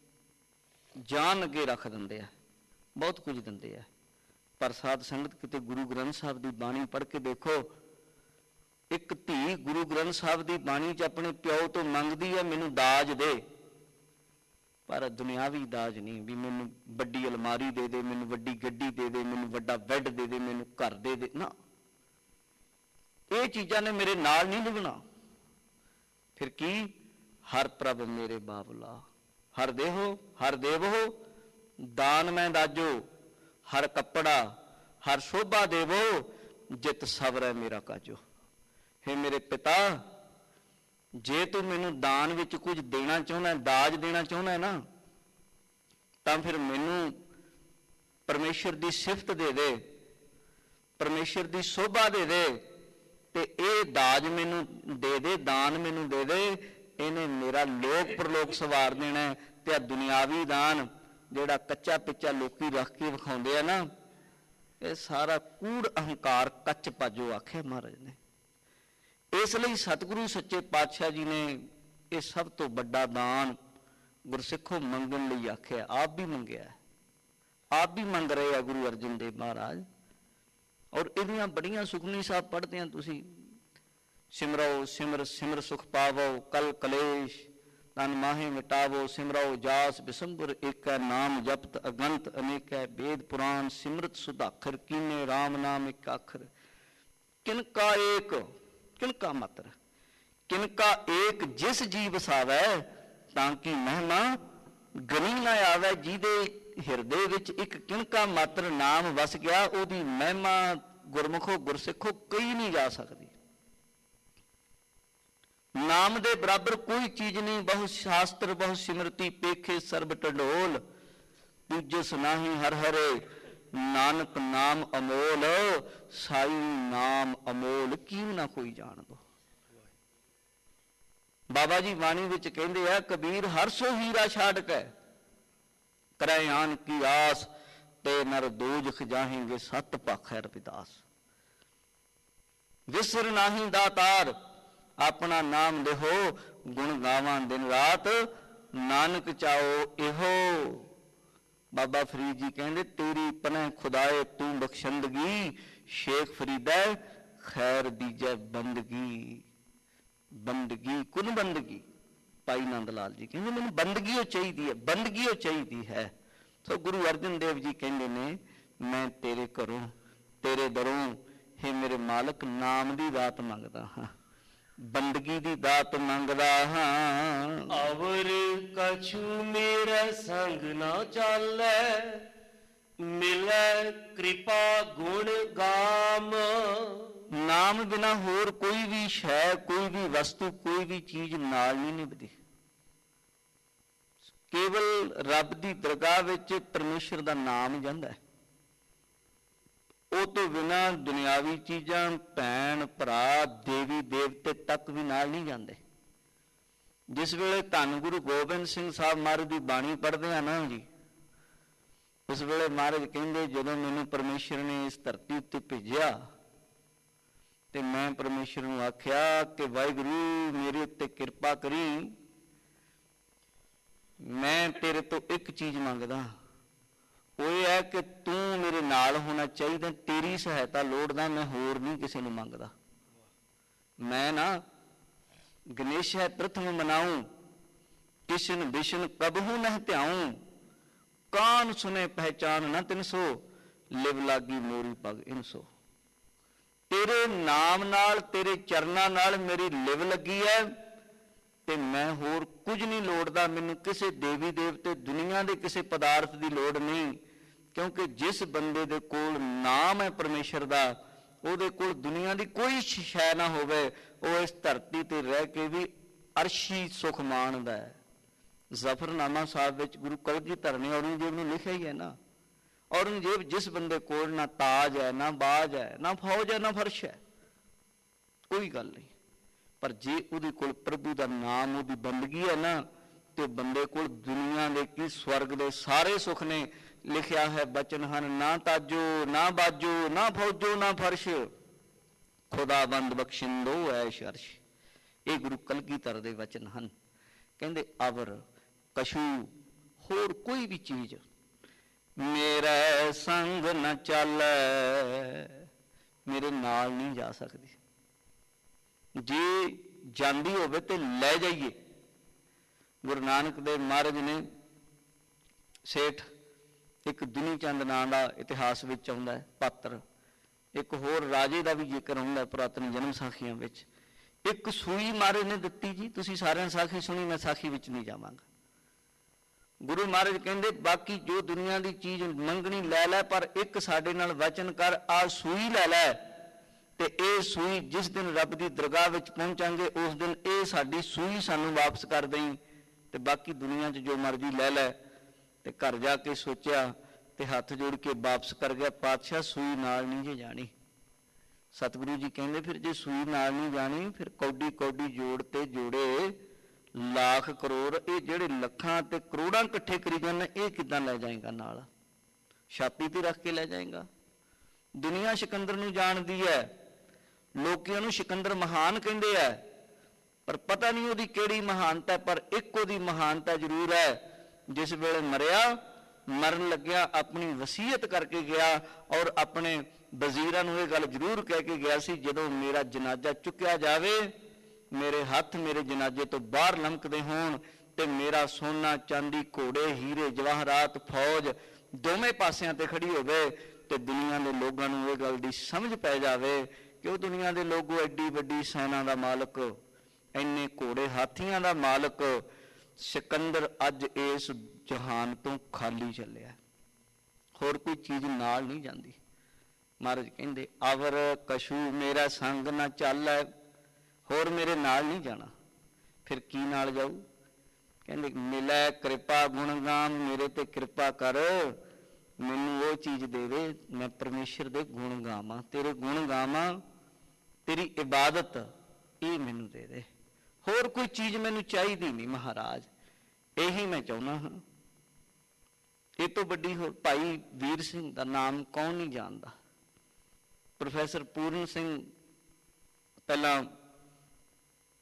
ਜਾਨ ਅੱਗੇ ਰੱਖ ਦਿੰਦੇ ਆ, ਬਹੁਤ ਕੁਝ ਦਿੰਦੇ ਆ। ਪਰ ਸਾਧ ਸੰਗਤ ਕਿਤੇ ਗੁਰੂ ਗ੍ਰੰਥ ਸਾਹਿਬ ਦੀ ਬਾਣੀ ਪੜ੍ਹ ਕੇ ਦੇਖੋ, ਇੱਕ ਧੀ ਗੁਰੂ ਗ੍ਰੰਥ ਸਾਹਿਬ ਦੀ ਬਾਣੀ 'ਚ ਆਪਣੇ ਪਿਓ ਤੋਂ ਮੰਗਦੀ ਹੈ, ਮੈਨੂੰ ਦਾਜ ਦੇ, ਪਰ ਦੁਨਿਆਵੀ ਦਾਜ ਨਹੀਂ, ਵੀ ਮੈਨੂੰ ਵੱਡੀ ਅਲਮਾਰੀ ਦੇ ਦੇ, ਮੈਨੂੰ ਵੱਡੀ ਗੱਡੀ ਦੇ ਦੇ, ਮੈਨੂੰ ਵੱਡਾ ਬੈੱਡ ਦੇ ਦੇ, ਮੈਨੂੰ ਘਰ ਦੇ ਦੇ, ਨਾ, ਇਹ ਚੀਜ਼ਾਂ ਨੇ ਮੇਰੇ ਨਾਲ ਨਹੀਂ ਨਿਭਣਾ। ਫਿਰ ਕੀ? ਹਰ ਪ੍ਰਭ ਮੇਰੇ ਬਾਬਲਾ, ਹਰ ਦੇਹੋ ਹਰ ਦੇਵੋ, ਦਾਨ ਮੈਂ ਦਾਜੋ, ਹਰ ਕੱਪੜਾ ਹਰ ਸ਼ੋਭਾ ਦੇਵੋ, ਜਿਤ ਸਬਰੈ ਮੇਰਾ ਕਾਜੋ। ਹੇ ਮੇਰੇ ਪਿਤਾ, ਜੇ ਤੂੰ ਮੈਨੂੰ ਦਾਨ ਵਿੱਚ ਕੁਝ ਦੇਣਾ ਚਾਹੁੰਦਾ, ਦਾਜ ਦੇਣਾ ਚਾਹੁੰਦਾ ਨਾ, ਤਾਂ ਫਿਰ ਮੈਨੂੰ ਪਰਮੇਸ਼ਰ ਦੀ ਸਿਫਤ ਦੇ ਦੇ, ਪਰਮੇਸ਼ਰ ਦੀ ਸ਼ੋਭਾ ਦੇ ਦੇ, ਤੇ ਇਹ ਦਾਜ ਮੈਨੂੰ ਦੇ ਦੇ, ਦਾਨ ਮੈਨੂੰ ਦੇ ਦੇ, ਇਹਨੇ ਮੇਰਾ ਲੋਕ ਪ੍ਰਲੋਕ ਸਵਾਰ ਦੇਣਾ। ਤੇ ਆ ਦੁਨਿਆਵੀ ਦਾਨ ਜਿਹੜਾ ਕੱਚਾ ਪਿੱਚਾ ਲੋਕੀ ਰੱਖ ਕੇ ਵਿਖਾਉਂਦੇ ਆ ਨਾ, ਇਹ ਸਾਰਾ ਕੂੜ ਅਹੰਕਾਰ ਕੱਚ ਪਾਜੋ ਆਖਿਆ ਮਹਾਰਾਜ ਨੇ। ਇਸ ਲਈ ਸਤਿਗੁਰੂ ਸੱਚੇ ਪਾਤਸ਼ਾਹ ਜੀ ਨੇ ਇਹ ਸਭ ਤੋਂ ਵੱਡਾ ਦਾਨ ਗੁਰਸਿੱਖੋ ਮੰਗਣ ਲਈ ਆਖਿਆ, ਆਪ ਵੀ ਮੰਗਿਆ, ਆਪ ਵੀ ਮੰਗ ਰਹੇ ਆ ਗੁਰੂ ਅਰਜਨ ਦੇਵ ਮਹਾਰਾਜ। ਔਰ ਇਹਦੀਆਂ ਬੜੀਆਂ ਸੁਖਮਨੀ ਸਾਹਿਬ ਪੜ੍ਹਦੇ ਆ ਤੁਸੀਂ, ਸਿਮਰੋ ਸਿਮਰ ਸਿਮਰ ਸੁਖ ਪਾਵੋ, ਕਲ ਕਲੇਸ਼ ਤਨ ਮਾਹੇ ਮਿਟਾਵੋ, ਸਿਮਰੋ ਜਾਸ ਬਿਸੰਬਰ ਏਕੈ, ਨਾਮ ਜਪਤ ਅਗੰਤ ਅਨੇਕੈ, ਵੇਦ ਪੁਰਾਣ ਸਿਮਰਤ ਸੁਧਾਖਰ, ਕੀਨੇ ਰਾਮ ਨਾਮ ਇੱਕ ਆਖਰ, ਕਿਨਕਾ ਏਕ ਕਿਨਕਾ ਮਾਤਰ, ਕਿਨਕਾ ਏਕ ਜਿਸ ਜੀ ਵਸਾਵੈ, ਤਾਂ ਕਿ ਮਹਿਮਾ ਗਨੀ ਨਾ ਆਵੇ। ਜਿਹਦੇ ਹਿਰਦੇ ਵਿੱਚ ਇੱਕ ਕਿਣਕਾ ਮਾਤਰ ਨਾਮ ਵਸ ਗਿਆ, ਉਹਦੀ ਮਹਿਮਾ ਗੁਰਮੁਖੋ ਗੁਰਸਿੱਖੋ ਕਈ ਨਹੀਂ ਜਾ ਸਕਦੀ। ਨਾਮ ਦੇ ਬਰਾਬਰ ਕੋਈ ਚੀਜ਼ ਨਹੀਂ, ਬਹੁ ਸ਼ਾਸਤਰ ਬਹੁ ਸਿਮਰਤੀ, ਪੇਖੇ ਸਰਬ ਢੰਡੋਲ, ਪੂਜਸ ਨਾਹੀ ਹਰ ਹਰੇ, ਨਾਨਕ ਨਾਮ ਅਮੋਲ, ਸਾਈ ਨਾਮ ਅਮੋਲ, ਕਿਉ ਨਾ ਕੋਈ ਜਾਣ ਦੋ। ਬਾਬਾ ਜੀ ਬਾਣੀ ਵਿੱਚ ਕਹਿੰਦੇ ਆ, ਕਬੀਰ ਹਰ ਸੋ ਹੀਰਾ ਛਾੜ ਕੇ, ਕਰੈ ਆਨ ਕੀ ਆਸ, ਤੇ ਨਰ ਦੋਜਖ ਜਾਹੇਂਗੇ, ਸਤ ਭਾਖੈ ਰਵਿਦਾਸ। ਵਿਸਰ ਨਾਹੀ ਦਾਤਾਰ, ਆਪਣਾ ਨਾਮ ਲਿਹੋ, ਗੁਣ ਗਾਵਾਂ ਦਿਨ ਰਾਤ, ਨਾਨਕ ਚਾਓ ਇਹੋ। ਬਾਬਾ ਫਰੀਦ ਜੀ ਕਹਿੰਦੇ ਤੇਰੀ ਪਨਹ ਖੁਦਾਏ ਤੂੰ ਬਖਸ਼ੰਦਗੀ, ਸ਼ੇਖ ਫਰੀਦਾ ਖੈਰ ਦੀਜੈ ਬੰਦਗੀ। ਬੰਦਗੀ ਕੁਨ ਬੰਦਗੀ, ਭਾਈ ਨੰਦ ਲਾਲ ਜੀ ਕਹਿੰਦੇ ਮੈਨੂੰ ਬੰਦਗੀ ਉਹ ਚਾਹੀਦੀ ਹੈ, ਬੰਦਗੀ ਉਹ ਚਾਹੀਦੀ ਹੈ। ਸੋ ਗੁਰੂ ਅਰਜਨ ਦੇਵ ਜੀ ਕਹਿੰਦੇ ਨੇ ਮੈਂ ਤੇਰੇ ਘਰੋਂ ਤੇਰੇ ਦਰੋਂ ਹੇ ਮੇਰੇ ਮਾਲਕ ਨਾਮ ਦੀ ਦਾਤ ਮੰਗਦਾ ਹਾਂ, ਬੰਦਗੀ ਦੀ ਦਾਤ ਮੰਗਦਾ ਹਾਂ। ਅਵਰ ਕਛੂ ਮੇਰੇ ਸੰਗ ਨਾ ਚਾਲੈ, ਮਿਲੈ ਕਿਰਪਾ ਗੁਣ ਗਾਮ। ਨਾਮ ਬਿਨਾ ਹੋਰ ਕੋਈ ਵੀ ਸ਼ੈ, ਕੋਈ ਵੀ ਵਸਤੂ, ਕੋਈ ਵੀ ਚੀਜ਼ ਨਾਲ ਨਹੀਂ ਨਿਭਦੀ। ਕੇਵਲ ਰੱਬ ਦੀ ਦਰਗਾਹ ਵਿੱਚ ਪਰਮੇਸ਼ਰ ਦਾ ਨਾਮ ਜਾਂਦਾ ਹੈ। ਉਹ ਤੋਂ ਬਿਨਾਂ ਦੁਨਿਆਵੀ ਚੀਜ਼ਾਂ, ਭੈਣ ਭਰਾ, ਦੇਵੀ ਦੇਵਤੇ ਤੱਕ ਵੀ ਨਾਲ ਨਹੀਂ ਜਾਂਦੇ। ਜਿਸ ਵੇਲੇ ਧੰਨ ਗੁਰੂ ਗੋਬਿੰਦ ਸਿੰਘ ਸਾਹਿਬ ਮਹਾਰਾਜ ਦੀ ਬਾਣੀ ਪੜ੍ਹਦੇ ਆ ਨਾ ਜੀ, ਉਸ ਵੇਲੇ ਮਹਾਰਾਜ ਕਹਿੰਦੇ ਜਦੋਂ ਮੈਨੂੰ ਪਰਮੇਸ਼ਰ ਨੇ ਇਸ ਧਰਤੀ ਉੱਤੇ ਭੇਜਿਆ ਤੇ ਮੈਂ ਪਰਮੇਸ਼ਰ ਨੂੰ ਆਖਿਆ ਕਿ ਵਾਹਿਗੁਰੂ ਮੇਰੇ ਉੱਤੇ ਕਿਰਪਾ ਕਰੀ, ਮੈਂ ਤੇਰੇ ਤੋਂ ਇੱਕ ਚੀਜ਼ ਮੰਗਦਾ, ਉਹ ਇਹ ਹੈ ਕਿ ਤੂੰ ਮੇਰੇ ਨਾਲ ਹੋਣਾ ਚਾਹੀਦਾ, ਤੇਰੀ ਸਹਾਇਤਾ ਲੋੜਦਾ, ਮੈਂ ਹੋਰ ਨਹੀਂ ਕਿਸੇ ਨੂੰ ਮੰਗਦਾ। ਮੈਂ ਨਾ ਗਣੇਸ਼ ਹੈ ਪ੍ਰਥਮ ਮਨਾਉ, ਕਿਸ਼ਨ ਵਿਸ਼ਨ ਪ੍ਰਭੂ ਨਹਿ ਧਿਆਉ, ਕਾਨ ਸੁਨੇ ਪਹਿਚਾਨ ਨਾ ਤਿਨ ਸੋ, ਲਿਵ ਲਾਗੀ ਮੋਰੀ ਪਗ ਇਨਸੋ। ਤੇਰੇ ਨਾਮ ਨਾਲ, ਤੇਰੇ ਚਰਨਾਂ ਨਾਲ ਮੇਰੀ ਲਿਵ ਲੱਗੀ ਹੈ ਤੇ ਮੈਂ ਹੋਰ ਕੁਝ ਨਹੀਂ ਲੋੜਦਾ। ਮੈਨੂੰ ਕਿਸੇ ਦੇਵੀ ਦੇਵਤੇ, ਦੁਨੀਆ ਦੇ ਕਿਸੇ ਪਦਾਰਥ ਦੀ ਲੋੜ ਨਹੀਂ, ਕਿਉਂਕਿ ਜਿਸ ਬੰਦੇ ਦੇ ਕੋਲ ਨਾਮ ਹੈ ਪਰਮੇਸ਼ਰ ਦਾ, ਉਹਦੇ ਕੋਲ ਦੁਨੀਆ ਦੀ ਕੋਈ ਸ਼ੈ ਨਾ ਹੋਵੇ, ਉਹ ਇਸ ਧਰਤੀ ਤੇ ਰਹਿ ਕੇ ਵੀ ਅਰਸ਼ੀ ਸੁਖ ਮਾਣਦਾ ਹੈ। ਜ਼ਫਰਨਾਮਾ ਸਾਹਿਬ ਵਿੱਚ ਗੁਰੂ ਕਲਗੀਧਰ ਨੇ ਔਰੰਗਜ਼ੇਬ ਨੂੰ ਲਿਖਿਆ ਹੀ ਹੈ ਨਾ, ਔਰੰਗਜ਼ੇਬ ਜਿਸ ਬੰਦੇ ਕੋਲ ਨਾ ਤਾਜ ਹੈ, ਨਾ ਬਾਜ ਹੈ, ਨਾ ਫੌਜ ਹੈ, ਨਾ ਫਰਸ਼ ਹੈ, ਕੋਈ ਗੱਲ ਨਹੀਂ, ਪਰ ਜੇ ਉਹਦੇ ਕੋਲ ਪ੍ਰਭੂ ਦਾ ਨਾਮ, ਉਹਦੀ ਬੰਦਗੀ ਹੈ ਨਾ, ਤੇ ਬੰਦੇ ਕੋਲ ਦੁਨੀਆ ਦੇ ਕੀ ਸਵਰਗ ਦੇ ਸਾਰੇ ਸੁੱਖ ਨੇ। ਲਿਖਿਆ ਹੈ ਬਚਨ ਹਨ ਨਾ ਤਾਜੋ ਨਾ ਬਾਜੋ ਨਾ ਫੌਜੋ ਨਾ ਫਰਸ਼, ਖੁਦਾ ਬੰਦ ਬਖਸ਼ਿੰਦੋ ਐਸ਼ ਅਰਸ਼। ਇਹ ਗੁਰੂ ਕਲਗੀਧਰ ਦੇ ਵਚਨ ਹਨ। ਕਹਿੰਦੇ ਅਵਰ ਕਛੂ ਹੋਰ ਕੋਈ ਵੀ ਚੀਜ਼ ਮੇਰੇ ਸੰਗ ਨਾ ਚੱਲੈ, ਮੇਰੇ ਨਾਲ ਨਹੀਂ ਜਾ ਸਕਦੀ। ਜੇ ਜਾਂਦੀ ਹੋਵੇ ਤੇ ਲੈ ਜਾਈਏ। ਗੁਰੂ ਨਾਨਕ ਦੇਵ ਮਹਾਰਾਜ ਨੇ ਸੇਠ ਇੱਕ ਦੁਨੀ ਚੰਦ ਨਾਂ ਦਾ ਇਤਿਹਾਸ ਵਿੱਚ ਆਉਂਦਾ ਹੈ ਪਾਤਰ, ਇੱਕ ਹੋਰ ਰਾਜੇ ਦਾ ਵੀ ਜ਼ਿਕਰ ਹੁੰਦਾ ਪੁਰਾਤਨ ਜਨਮ ਸਾਖੀਆਂ ਵਿੱਚ। ਇੱਕ ਸੂਈ ਮਹਾਰਾਜ ਨੇ ਦਿੱਤੀ ਜੀ, ਤੁਸੀਂ ਸਾਰਿਆਂ ਨੇ ਸਾਖੀ ਸੁਣੀ, ਮੈਂ ਸਾਖੀ ਵਿੱਚ ਨਹੀਂ ਜਾਵਾਂਗਾ। ਗੁਰੂ ਮਹਾਰਾਜ ਕਹਿੰਦੇ ਬਾਕੀ ਜੋ ਦੁਨੀਆ ਦੀ ਚੀਜ਼ ਮੰਗਣੀ ਲੈ ਲੈ, ਪਰ ਇੱਕ ਸਾਡੇ ਨਾਲ ਵਚਨ ਕਰ, ਆ ਸੂਈ ਲੈ ਲੈ, ਤੇ ਇਹ ਸੂਈ ਜਿਸ ਦਿਨ ਰੱਬ ਦੀ ਦਰਗਾਹ ਵਿੱਚ ਪਹੁੰਚਾਂਗੇ ਉਸ ਦਿਨ ਇਹ ਸਾਡੀ ਸੂਈ ਸਾਨੂੰ ਵਾਪਸ ਕਰ ਦੇਈ, ਤੇ ਬਾਕੀ ਦੁਨੀਆ 'ਚ ਜੋ ਮਰਜ਼ੀ ਲੈ ਲੈ। ਤੇ ਘਰ ਜਾ ਕੇ ਸੋਚਿਆ ਤੇ ਹੱਥ ਜੋੜ ਕੇ ਵਾਪਸ ਕਰ ਗਿਆ, ਪਾਤਸ਼ਾਹ ਸੂਈ ਨਾਲ ਨਹੀਂ ਜੇ ਜਾਣੀ। ਸਤਿਗੁਰੂ ਜੀ ਕਹਿੰਦੇ ਫਿਰ ਜੇ ਸੂਈ ਨਾਲ ਨਹੀਂ ਜਾਣੀ, ਫਿਰ ਕੌਡੀ ਕੌਡੀ ਜੋੜ ਤੇ ਜੋੜੇ ਲੱਖ ਕਰੋੜ, ਇਹ ਜਿਹੜੇ ਲੱਖਾਂ ਤੇ ਕਰੋੜਾਂ ਇਕੱਠੇ ਕਰੀ ਜਾਂਦੇ, ਇਹ ਕਿੱਦਾਂ ਲੈ ਜਾਏਗਾ ਨਾਲ? ਛਾਤੀ ਤੇ ਰੱਖ ਕੇ ਲੈ ਜਾਏਗਾ। ਦੁਨੀਆ ਸਿਕੰਦਰ ਨੂੰ ਜਾਣਦੀ ਹੈ, ਲੋਕੀ ਉਹਨੂੰ ਸਿਕੰਦਰ ਮਹਾਨ ਕਹਿੰਦੇ ਹੈ, ਪਰ ਪਤਾ ਨਹੀਂ ਉਹਦੀ ਕਿਹੜੀ ਮਹਾਨਤਾ। ਪਰ ਇੱਕ ਉਹਦੀ ਮਹਾਨਤਾ ਜ਼ਰੂਰ ਹੈ, ਜਿਸ ਵੇਲੇ ਮਰਿਆ, ਮਰਨ ਲੱਗਿਆ ਆਪਣੀ ਵਸੀਅਤ ਕਰਕੇ ਗਿਆ, ਔਰ ਆਪਣੇ ਵਜ਼ੀਰਾਂ ਨੂੰ ਇਹ ਗੱਲ ਜ਼ਰੂਰ ਕਹਿ ਕੇ ਗਿਆ ਸੀ, ਜਦੋਂ ਮੇਰਾ ਜਨਾਜ਼ਾ ਚੁੱਕਿਆ ਜਾਵੇ, ਮੇਰੇ ਹੱਥ ਮੇਰੇ ਜਨਾਜ਼ੇ ਤੋਂ ਬਾਹਰ ਲਮਕਦੇ ਹੋਣ, ਤੇ ਮੇਰਾ ਸੋਨਾ ਚਾਂਦੀ ਘੋੜੇ ਹੀਰੇ ਜਵਾਹਰਾਤ ਫੌਜ ਦੋਵੇਂ ਪਾਸਿਆਂ ਤੇ ਖੜੀ ਹੋਵੇ, ਤੇ ਦੁਨੀਆ ਦੇ ਲੋਕਾਂ ਨੂੰ ਇਹ ਗੱਲ ਦੀ ਸਮਝ ਪੈ ਜਾਵੇ ਕਿ ਉਹ ਦੁਨੀਆ ਦੇ ਲੋਗੋ ਐਡੀ ਵੱਡੀ ਸੈਨਾ ਦਾ ਮਾਲਕ, ਇੰਨੇ ਘੋੜੇ ਹਾਥੀਆਂ ਦਾ ਮਾਲਕ ਸਿਕੰਦਰ ਅੱਜ ਇਸ ਜਹਾਨ ਤੋਂ ਖਾਲੀ ਚੱਲਿਆ, ਹੋਰ ਕੋਈ ਚੀਜ਼ ਨਾਲ ਨਹੀਂ ਜਾਂਦੀ। ਮਹਾਰਾਜ ਕਹਿੰਦੇ ਅਵਰ ਕਛੂ ਮੇਰਾ ਸੰਗ ਨਾ ਚੱਲੈ, ਹੋਰ ਮੇਰੇ ਨਾਲ ਨਹੀਂ ਜਾਣਾ। ਫਿਰ ਕੀ ਨਾਲ ਜਾਊ? ਕਹਿੰਦੇ ਮਿਲੈ ਕਿਰਪਾ ਗੁਣ ਗਾਮ, ਮੇਰੇ ਤੇ ਕਿਰਪਾ ਕਰ, ਮੈਨੂੰ ਉਹ ਚੀਜ਼ ਦੇਵੇ ਮੈਂ ਪਰਮੇਸ਼ਰ ਦੇ ਗੁਣ ਗਾਵਾਂ, ਤੇਰੇ ਗੁਣ ਗਾਵਾਂ, ਤੇਰੀ ਇਬਾਦਤ, ਇਹ ਮੈਨੂੰ ਦੇ ਦੇ, ਹੋਰ ਕੋਈ ਚੀਜ਼ ਮੈਨੂੰ ਚਾਹੀਦੀ ਨਹੀਂ ਮਹਾਰਾਜ, ਇਹੀ ਮੈਂ ਚਾਹੁੰਦਾ ਹਾਂ। ਇਹ ਤੋਂ ਵੱਡੀ ਹੋਰ ਭਾਈ ਵੀਰ ਸਿੰਘ ਦਾ ਨਾਮ ਕੌਣ ਨਹੀਂ ਜਾਣਦਾ। ਪ੍ਰੋਫੈਸਰ ਪੂਰਨ ਸਿੰਘ ਪਹਿਲਾਂ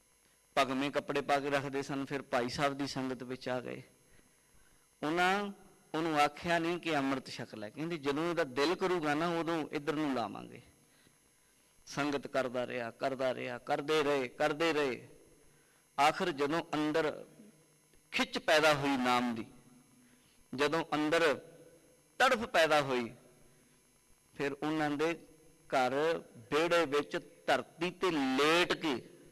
ਭਗਵੇਂ ਕੱਪੜੇ ਪਾ ਕੇ ਰੱਖਦੇ ਸਨ। ਫਿਰ ਭਾਈ ਸਾਹਿਬ ਦੀ ਸੰਗਤ ਵਿੱਚ ਆ ਗਏ। ਉਹਨਾਂ ਉਹਨੂੰ ਆਖਿਆ ਨਹੀਂ ਕਿ ਅੰਮ੍ਰਿਤ ਛਕ ਲੈ, ਕਹਿੰਦੇ ਜਦੋਂ ਇਹਦਾ ਦਿਲ ਕਰੂਗਾ ਨਾ ਉਦੋਂ ਇੱਧਰ ਨੂੰ ਲਾਵਾਂਗੇ। ਸੰਗਤ ਕਰਦਾ ਰਿਹਾ ਕਰਦਾ ਰਿਹਾ ਕਰਦੇ ਰਹੇ ਕਰਦੇ ਰਹੇ ਆਖਰ ਜਦੋਂ ਅੰਦਰ ਖਿੱਚ ਪੈਦਾ ਹੋਈ ਨਾਮ ਦੀ, ਜਦੋਂ ਅੰਦਰ ਤੜਫ ਪੈਦਾ ਹੋਈ, ਫਿਰ ਉਹਨਾਂ ਦੇ ਘਰ ਵਿਹੜੇ ਵਿੱਚ ਧਰਤੀ ਤੇ ਲੇਟ ਕੇ,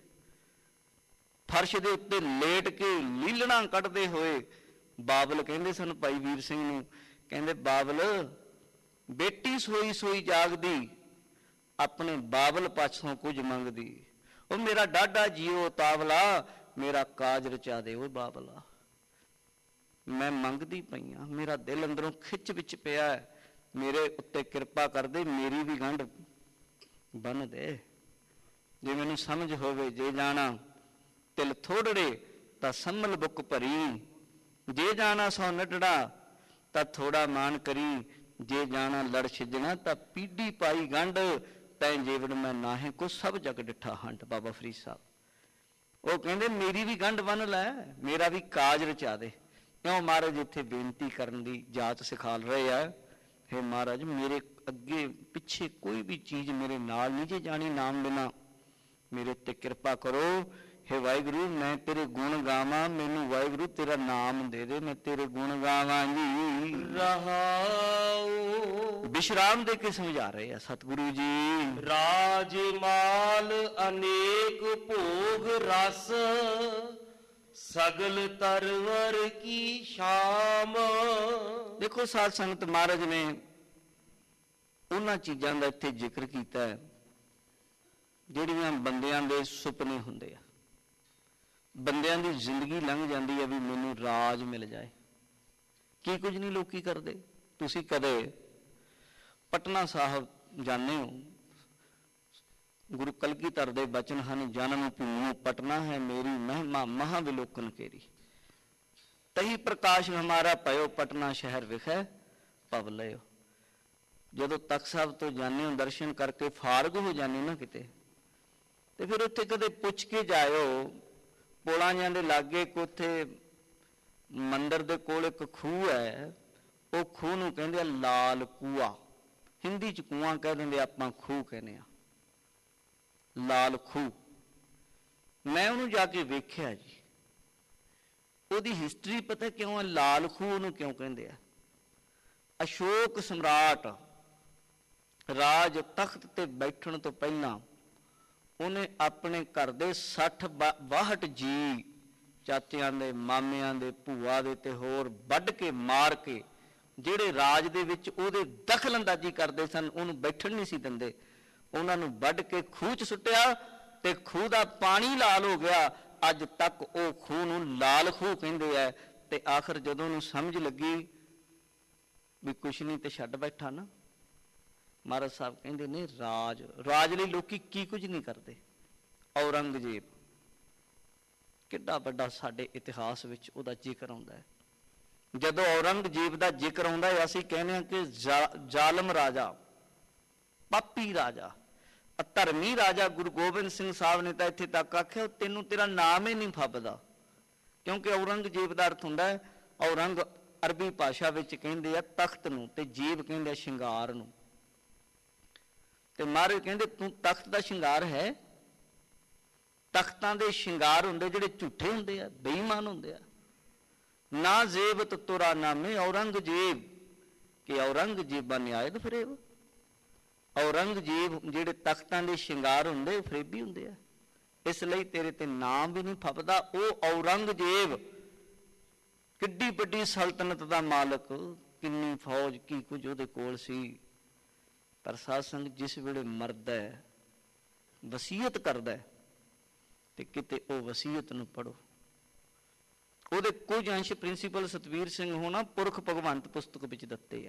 ਫਰਸ਼ ਦੇ ਉੱਤੇ ਲੇਟ ਕੇ ਲੀਲਣਾ ਕੱਢਦੇ ਹੋਏ ਬਾਬਲ ਕਹਿੰਦੇ ਸਨ ਭਾਈ ਵੀਰ ਸਿੰਘ ਨੂੰ, ਕਹਿੰਦੇ ਬਾਬਲ ਬੇਟੀ ਸੋਈ ਸੋਈ ਜਾਗਦੀ, ਆਪਣੇ ਬਾਬਲ ਪਾਸੋਂ ਕੁਝ ਮੰਗਦੀ। ਉਹ ਮੇਰਾ ਡਾਢਾ ਜੀਓ ਤਾਵਲਾ, ਮੇਰਾ ਕਾਜ ਰਚਾ ਦੇ ਉਹ ਬਾਬਲਾ। ਮੈਂ ਮੰਗਦੀ ਪਈ ਹਾਂ, ਮੇਰਾ ਦਿਲ ਅੰਦਰੋਂ ਖਿੱਚ ਵਿੱਚ ਪਿਆ, ਮੇਰੇ ਉੱਤੇ ਕਿਰਪਾ ਕਰਦੇ, ਮੇਰੀ ਵੀ ਗੰਢ ਬੰਨ ਦੇ। ਜੇ ਮੈਨੂੰ ਸਮਝ ਹੋਵੇ, ਜੇ ਜਾਣਾ ਤਿਲ ਥੋੜੜੇ ਤਾਂ ਸੰਮਲ ਬੁੱਕ ਭਰੀ, ਜੇ ਜਾਣਾ ਸੌ ਨੱਡੜਾ ਤਾਂ ਥੋੜਾ ਮਾਨ ਕਰੀ, ਜੇ ਜਾਣਾ ਲੜ ਛਿਜਣਾ ਤਾਂ ਪੀੜੀ ਪਾਈ ਗੰਢ, ਤੈਂ ਜੀਵਨ ਮੈਂ ਨਾਹੇ ਕੋ ਸਭ ਜਗ ਡਿੱਠਾ ਹੰਟ। ਬਾਬਾ ਫਰੀਦ ਸਾਹਿਬ ਉਹ ਕਹਿੰਦੇ ਮੇਰੀ ਵੀ ਗੰਢ ਬੰਨ ਲੈ, ਮੇਰਾ ਵੀ ਕਾਜ ਰਚਾ ਦੇ। ਕਿਉਂ ਮਹਾਰਾਜ ਇੱਥੇ ਬੇਨਤੀ ਕਰਨ ਦੀ ਜਾਚ ਸਿਖਾ ਰਹੇ ਆ, ਹੇ ਮਹਾਰਾਜ ਮੇਰੇ ਅੱਗੇ ਪਿੱਛੇ ਕੋਈ ਵੀ ਚੀਜ਼ ਮੇਰੇ ਨਾਲ ਨਹੀਂ ਜੇ ਜਾਣੀ, ਨਾਮ ਬਿਨਾ ਮੇਰੇ ਉੱਤੇ ਕਿਰਪਾ ਕਰੋ। ਹੇ ਵਾਹਿਗੁਰੂ ਮੈਂ ਤੇਰੇ ਗੁਣ ਗਾਵਾਂ, ਮੈਨੂੰ ਵਾਹਿਗੁਰੂ ਤੇਰਾ ਨਾਮ ਦੇ ਦੇ, ਮੈਂ ਤੇਰੇ ਗੁਣ ਗਾਵਾਂਗੀ। ਰਹਾਉ ਵਿਸ਼ਰਾਮ ਦੇ ਕੇ ਸਮਝਾ ਰਹੇ ਆ ਸਤਿਗੁਰੂ ਜੀ। ਰਾਜ ਮਾਲ ਅਨੇਕ ਭੋਗ ਰਸ, ਸਗਲ ਤਰਵਰ ਕੀ ਸ਼ਾਮ। ਦੇਖੋ ਸਾਧ ਸੰਗਤ, ਮਹਾਰਾਜ ਨੇ ਉਹਨਾਂ ਚੀਜ਼ਾਂ ਦਾ ਇੱਥੇ ਜ਼ਿਕਰ ਕੀਤਾ ਹੈ ਜਿਹੜੀਆਂ ਬੰਦਿਆਂ ਦੇ ਸੁਪਨੇ ਹੁੰਦੇ ਆ। ਬੰਦਿਆਂ ਦੀ ਜ਼ਿੰਦਗੀ ਲੰਘ ਜਾਂਦੀ ਹੈ ਵੀ ਮੈਨੂੰ ਰਾਜ ਮਿਲ ਜਾਏ, ਕੀ ਕੁਝ ਨਹੀਂ ਲੋਕੀ ਕਰਦੇ। ਤੁਸੀਂ ਕਦੇ ਪਟਨਾ ਸਾਹਿਬ ਜਾਂਦੇ ਹੋ, ਗੁਰੂ ਕਲਗੀਧਰ ਦੇ ਬਚਨ ਹਨ, ਜਨਮ ਭੂਮਿ ਪਟਨਾ ਹੈ ਮੇਰੀ ਮਹਿਮਾ ਮਹਾ ਵਿਲੋਕਨ ਕੇਰੀ, ਤਹੀ ਪ੍ਰਕਾਸ਼ ਹਮਾਰਾ ਪਇਓ ਪਟਨਾ ਸ਼ਹਿਰ ਵਿਖੇ ਪਵ ਲਿਓ। ਜਦੋਂ ਤਖਤ ਸਾਹਿਬ ਤੋਂ ਜਾਂਦੇ ਹੋ, ਦਰਸ਼ਨ ਕਰਕੇ ਫਾਰਗ ਹੋ ਜਾਂਦੇ ਨਾ ਕਿਤੇ, ਤੇ ਫਿਰ ਉੱਥੇ ਕਦੇ ਪੁੱਛ ਕੇ ਜਾਇਓ, ਪੁਲਾਂ ਜਾਂ ਦੇ ਲਾਗੇ ਉੱਥੇ ਮੰਦਿਰ ਦੇ ਕੋਲ ਇੱਕ ਖੂਹ ਹੈ, ਉਹ ਖੂਹ ਨੂੰ ਕਹਿੰਦੇ ਆ ਲਾਲ ਕੂਆ, ਹਿੰਦੀ ਚ ਕੂਆ ਕਹਿ ਦਿੰਦੇ, ਆਪਾਂ ਖੂਹ ਕਹਿੰਦੇ ਆ, ਲਾਲ ਖੂਹ। ਮੈਂ ਉਹਨੂੰ ਜਾ ਕੇ ਵੇਖਿਆ ਜੀ, ਉਹਦੀ ਹਿਸਟਰੀ ਪਤਾ ਕਿਉਂ ਹੈ, ਲਾਲ ਖੂਹ ਉਹਨੂੰ ਕਿਉਂ ਕਹਿੰਦੇ ਆ। ਅਸ਼ੋਕ ਸਮਰਾਟ ਰਾਜ ਤਖਤ ਤੇ ਬੈਠਣ ਤੋਂ ਪਹਿਲਾਂ ਉਹਨੇ ਆਪਣੇ ਘਰ ਦੇ ਸੱਠ ਬਾਹਠ ਜੀ, ਚਾਚਿਆਂ ਦੇ, ਮਾਮਿਆਂ ਦੇ, ਭੂਆ ਦੇ ਤੇ ਹੋਰ ਵੱਢ ਕੇ ਮਾਰ ਕੇ, ਜਿਹੜੇ ਰਾਜ ਦੇ ਵਿੱਚ ਉਹਦੇ ਦਖਲ ਅੰਦਾਜ਼ੀ ਕਰਦੇ ਸਨ, ਉਹਨੂੰ ਬੈਠਣ ਨਹੀਂ ਸੀ ਦਿੰਦੇ, ਉਹਨਾਂ ਨੂੰ ਵੱਢ ਕੇ ਖੂਹ 'ਚ ਸੁੱਟਿਆ ਤੇ ਖੂਹ ਦਾ ਪਾਣੀ ਲਾਲ ਹੋ ਗਿਆ। ਅੱਜ ਤੱਕ ਉਹ ਖੂਹ ਨੂੰ ਲਾਲ ਖੂਹ ਕਹਿੰਦੇ ਆ। ਤੇ ਆਖਰ ਜਦੋਂ ਉਹਨੂੰ ਸਮਝ ਲੱਗੀ ਵੀ ਕੁਛ ਨਹੀਂ ਤੇ ਛੱਡ ਬੈਠਾ ਨਾ, ਮਹਾਰਾਜ ਸਾਹਿਬ ਕਹਿੰਦੇ ਨੇ ਰਾਜ, ਰਾਜ ਲਈ ਲੋਕੀ ਕੀ ਕੁਝ ਨਹੀਂ ਕਰਦੇ। ਔਰੰਗਜ਼ੇਬ ਕਿੱਡਾ ਵੱਡਾ ਸਾਡੇ ਇਤਿਹਾਸ ਵਿੱਚ ਉਹਦਾ ਜ਼ਿਕਰ ਆਉਂਦਾ ਹੈ। ਜਦੋਂ ਔਰੰਗਜ਼ੇਬ ਦਾ ਜ਼ਿਕਰ ਆਉਂਦਾ ਹੈ, ਅਸੀਂ ਕਹਿੰਦੇ ਹਾਂ ਕਿ ਜ਼ਾਲਮ ਰਾਜਾ, ਪਾਪੀ ਰਾਜਾ, ਧਰਮੀ ਰਾਜਾ। ਗੁਰੂ ਗੋਬਿੰਦ ਸਿੰਘ ਸਾਹਿਬ ਨੇ ਤਾਂ ਇੱਥੇ ਤੱਕ ਆਖਿਆ ਤੈਨੂੰ ਤੇਰਾ ਨਾਮ ਹੀ ਨਹੀਂ ਫੱਬਦਾ, ਕਿਉਂਕਿ ਔਰੰਗਜ਼ੇਬ ਦਾ ਅਰਥ ਹੁੰਦਾ ਹੈ, ਔਰੰਗ ਅਰਬੀ ਭਾਸ਼ਾ ਵਿੱਚ ਕਹਿੰਦੇ ਆ ਤਖਤ ਨੂੰ, ਤੇ ਜੇਬ ਕਹਿੰਦੇ ਆ ਸ਼ਿੰਗਾਰ ਨੂੰ। ਤੇ ਮਹਾਰਾਜ ਕਹਿੰਦੇ ਤੂੰ ਤਖਤ ਦਾ ਸ਼ਿੰਗਾਰ ਹੈ। ਤਖਤਾਂ ਦੇ ਸ਼ਿੰਗਾਰ ਹੁੰਦੇ ਜਿਹੜੇ ਝੂਠੇ ਹੁੰਦੇ ਆ, ਬੇਈਮਾਨ ਹੁੰਦੇ ਆ। ਨਾ ਜ਼ੇਬਤ ਤੁਰਾ ਨਾਮੇ ਔਰੰਗਜ਼ੇਬ ਕਿ ਔਰੰਗਜ਼ੇਬਾਂ ਨਿਆਇਤ ਫਰੇਬ। ਔਰੰਗਜ਼ੇਬ ਜਿਹੜੇ ਤਖਤਾਂ ਦੇ ਸ਼ਿੰਗਾਰ ਹੁੰਦੇ ਫਰੇਬੀ ਹੁੰਦੇ ਆ, ਇਸ ਲਈ ਤੇਰੇ ਤੇ ਨਾਮ ਵੀ ਨਹੀਂ ਫੱਬਦਾ। ਉਹ ਔਰੰਗਜ਼ੇਬ ਕਿੱਡੀ ਵੱਡੀ ਸਲਤਨਤ ਦਾ ਮਾਲਕ, ਕਿੰਨੀ ਫੌਜ, ਕੀ ਕੁਝ ਉਹਦੇ ਕੋਲ ਸੀ। ਪਰ ਸਾਧ ਸੰਗਤ ਜਿਸ ਵੇਲੇ ਮਰਦਾ ਹੈ, ਵਸੀਅਤ ਕਰਦਾ ਹੈ, ਤੇ ਕਿਤੇ ਉਹ ਵਸੀਅਤ ਨੂੰ ਪੜੋ। ਉਹਦੇ ਕੁਝ ਅੰਸ਼ ਪ੍ਰਿੰਸੀਪਲ ਸਤਵੀਰ ਸਿੰਘ ਹੋਣਾ ਪੁਰਖ ਭਗਵੰਤ ਪੁਸਤਕ ਵਿੱਚ ਦਿੱਤੇ ਆ।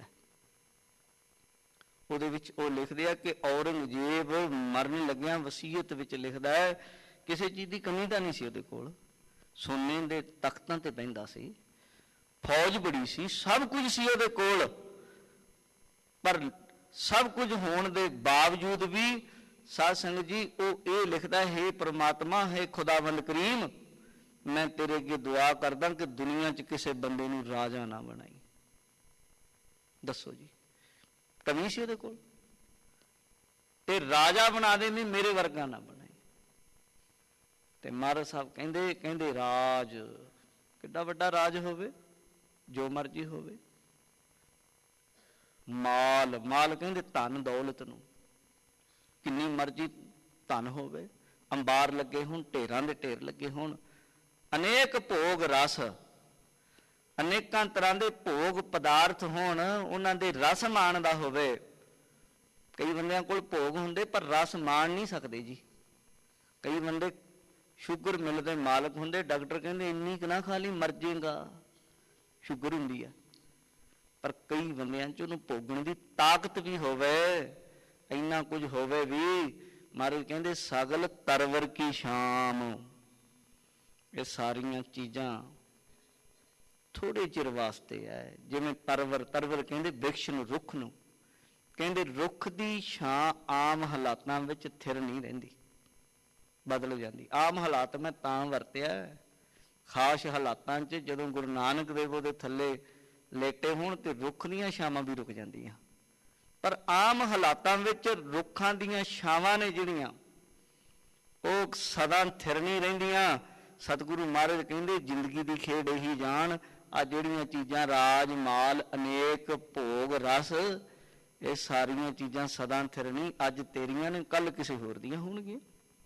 ਉਹਦੇ ਵਿੱਚ ਉਹ ਲਿਖਦੇ ਆ ਕਿ ਔਰੰਗਜ਼ੇਬ ਮਰਨ ਲੱਗਿਆ ਵਸੀਅਤ ਵਿੱਚ ਲਿਖਦਾ ਹੈ, ਕਿਸੇ ਚੀਜ਼ ਦੀ ਕਮੀ ਤਾਂ ਨਹੀਂ ਸੀ ਉਹਦੇ ਕੋਲ, ਸੋਨੇ ਦੇ ਤਖਤਾਂ ਤੇ ਬਹਿੰਦਾ ਸੀ, ਫੌਜ ਬੜੀ ਸੀ, ਸਭ ਕੁਝ ਸੀ ਉਹਦੇ ਕੋਲ। ਪਰ ਸਭ ਕੁਝ ਹੋਣ ਦੇ ਬਾਵਜੂਦ ਵੀ ਸਾਧ ਸੰਗਤ ਜੀ ਉਹ ਇਹ ਲਿਖਦਾ ਹੈ, ਪ੍ਰਮਾਤਮਾ ਹੈ ਖੁਦਾਵੰਦ ਕਰੀਮ, ਮੈਂ ਤੇਰੇ ਅੱਗੇ ਦੁਆ ਕਰਦਾ ਕਿ ਦੁਨੀਆ 'ਚ ਕਿਸੇ ਬੰਦੇ ਨੂੰ ਰਾਜਾ ਨਾ ਬਣਾਈ। ਦੱਸੋ ਜੀ, ਕਮੀ ਸੀ ਉਹਦੇ ਕੋਲ? ਤੇ ਰਾਜਾ ਬਣਾ ਦੇ, ਨਹੀਂ ਮੇਰੇ ਵਰਗਾ ਨਾ ਬਣਾਈ। ਤੇ ਮਹਾਰਾਜ ਸਾਹਿਬ ਕਹਿੰਦੇ ਕਹਿੰਦੇ ਰਾਜ ਕਿੱਡਾ ਵੱਡਾ ਰਾਜ ਹੋਵੇ, ਜੋ ਮਰਜ਼ੀ ਹੋਵੇ। ਮਾਲ, ਮਾਲ ਕਹਿੰਦੇ ਧਨ ਦੌਲਤ ਨੂੰ, ਕਿੰਨੀ ਮਰਜ਼ੀ ਧਨ ਹੋਵੇ, ਅੰਬਾਰ ਲੱਗੇ ਹੋਣ, ਢੇਰਾਂ ਦੇ ਢੇਰ ਲੱਗੇ ਹੋਣ, ਅਨੇਕ ਭੋਗ ਰਸ, ਅਨੇਕਾਂ ਤਰ੍ਹਾਂ ਦੇ ਭੋਗ ਪਦਾਰਥ ਹੋਣ, ਉਹਨਾਂ ਦੇ ਰਸ ਮਾਣਦਾ ਹੋਵੇ। ਕਈ ਬੰਦਿਆਂ ਕੋਲ ਭੋਗ ਹੁੰਦੇ ਪਰ ਰਸ ਮਾਣ ਨਹੀਂ ਸਕਦੇ ਜੀ। ਕਈ ਬੰਦੇ ਸ਼ੂਗਰ ਮਿਲ ਦੇ ਮਾਲਕ ਹੁੰਦੇ, ਡਾਕਟਰ ਕਹਿੰਦੇ ਇੰਨੀ ਕੁ ਨਾ ਖਾ ਲਈ ਮਰ ਜਾਏਗਾ, ਸ਼ੂਗਰ ਹੁੰਦੀ ਆ। ਪਰ ਕਈ ਬੰਦਿਆਂ 'ਚ ਉਹਨੂੰ ਭੋਗਣ ਦੀ ਤਾਕਤ ਵੀ ਹੋਵੇ, ਇੰਨਾ ਕੁਝ ਹੋਵੇ ਵੀ। ਮਹਾਰਾਜ ਕਹਿੰਦੇ ਸਗਲ ਤਰਵਰ ਕੀ ਸ਼ਾਮ, ਇਹ ਸਾਰੀਆਂ ਚੀਜ਼ਾਂ ਥੋੜੇ ਚਿਰ ਵਾਸਤੇ ਹੈ। ਜਿਵੇਂ ਤਰਵਰ, ਤਰਵਰ ਕਹਿੰਦੇ ਬਿਰਛ ਨੂੰ, ਰੁੱਖ ਨੂੰ। ਕਹਿੰਦੇ ਰੁੱਖ ਦੀ ਛਾਂ ਆਮ ਹਾਲਾਤਾਂ ਵਿੱਚ ਥਿਰ ਨਹੀਂ ਰਹਿੰਦੀ, ਬਦਲ ਜਾਂਦੀ। ਆਮ ਹਾਲਾਤ ਮੈਂ ਤਾਂ ਵਰਤਿਆ, ਖਾਸ ਹਾਲਾਤਾਂ 'ਚ ਜਦੋਂ ਗੁਰੂ ਨਾਨਕ ਦੇਵ ਉਹਦੇ ਥੱਲੇ ਲੇਟੇ ਹੋਣ ਤੇ ਰੁੱਖ ਦੀਆਂ ਛਾਵਾਂ ਵੀ ਰੁਕ ਜਾਂਦੀਆਂ। ਪਰ ਆਮ ਹਾਲਾਤਾਂ ਵਿੱਚ ਰੁੱਖਾਂ ਦੀਆਂ ਛਾਵਾਂ ਨੇ ਜਿਹੜੀਆਂ, ਉਹ ਸਦਾ ਥਿਰ ਨਹੀਂ ਰਹਿੰਦੀਆਂ। ਸਤਿਗੁਰੂ ਮਹਾਰਾਜ ਕਹਿੰਦੇ ਜ਼ਿੰਦਗੀ ਦੀ ਖੇਡ ਇਹੀ ਜਾਣ, ਆ ਜਿਹੜੀਆਂ ਚੀਜ਼ਾਂ ਰਾਜ ਮਾਲ ਅਨੇਕ ਭੋਗ ਰਸ, ਇਹ ਸਾਰੀਆਂ ਚੀਜ਼ਾਂ ਸਦਾ ਥਿਰ ਨਹੀਂ, ਅੱਜ ਤੇਰੀਆਂ ਨੇ ਕੱਲ ਕਿਸੇ ਹੋਰ ਦੀਆਂ ਹੋਣਗੀਆਂ।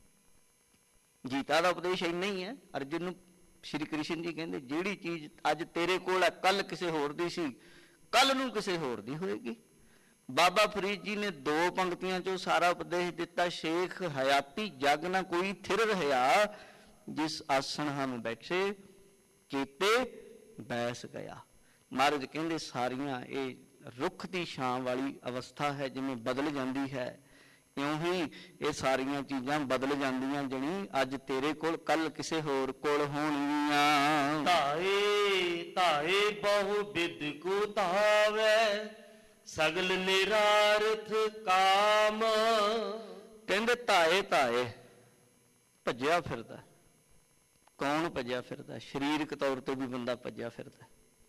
ਗੀਤਾ ਦਾ ਉਪਦੇਸ਼ ਇੰਨਾ ਹੀ ਹੈ। ਅਰਜੁਨ ਨੂੰ ਸ਼੍ਰੀ ਕ੍ਰਿਸ਼ਨ ਜੀ ਕਹਿੰਦੇ ਜਿਹੜੀ ਚੀਜ਼ ਅੱਜ ਤੇਰੇ ਕੋਲ ਹੈ ਕੱਲ ਕਿਸੇ ਹੋਰ ਦੀ ਸੀ, ਕੱਲ ਨੂੰ ਕਿਸੇ ਹੋਰ ਦੀ ਹੋਏਗੀ। ਬਾਬਾ ਫਰੀਦ ਜੀ ਨੇ ਦੋ ਪੰਕਤੀਆਂ ਚੋਂ ਸਾਰਾ ਉਪਦੇਸ਼ ਦਿੱਤਾ। ਸ਼ੇਖ ਹਯਾਤੀ ਜਗ ਨਾ ਕੋਈ ਥਿਰ ਰਹਿਆ, ਜਿਸ ਆਸਣ ਹਮ ਬੈਠੇ ਕੀਤੇ ਬੈਸ ਗਿਆ। ਮਹਾਰਾਜ ਕਹਿੰਦੇ ਸਾਰੀਆਂ ਇਹ ਰੁੱਖ ਦੀ ਛਾਂ ਵਾਲੀ ਅਵਸਥਾ ਹੈ, ਜਿਵੇਂ ਬਦਲ ਜਾਂਦੀ ਹੈ, ਇਉਂ ਹੀ ਇਹ ਸਾਰੀਆਂ ਚੀਜ਼ਾਂ ਬਦਲ ਜਾਂਦੀਆਂ, ਜਿਹੜੀ ਅੱਜ ਤੇਰੇ ਕੋਲ ਕੱਲ ਕਿਸੇ ਹੋਰ ਕੋਲ ਹੋਣਗੀਆਂ। ਧਾਏ ਧਾਏ ਬਹੁ ਬਿਦ ਕੋ ਧਾਵੈ, ਸਗਲ ਨਿਰਾਰਥ ਕਾਮ। ਕਹਿੰਦੇ ਧਾਏ ਧਾਏ ਭੱਜਿਆ ਫਿਰਦਾ। ਕੌਣ ਭੱਜਿਆ ਫਿਰਦਾ? ਸਰੀਰਕ ਤੌਰ ਤੇ ਵੀ ਬੰਦਾ ਭੱਜਿਆ ਫਿਰਦਾ,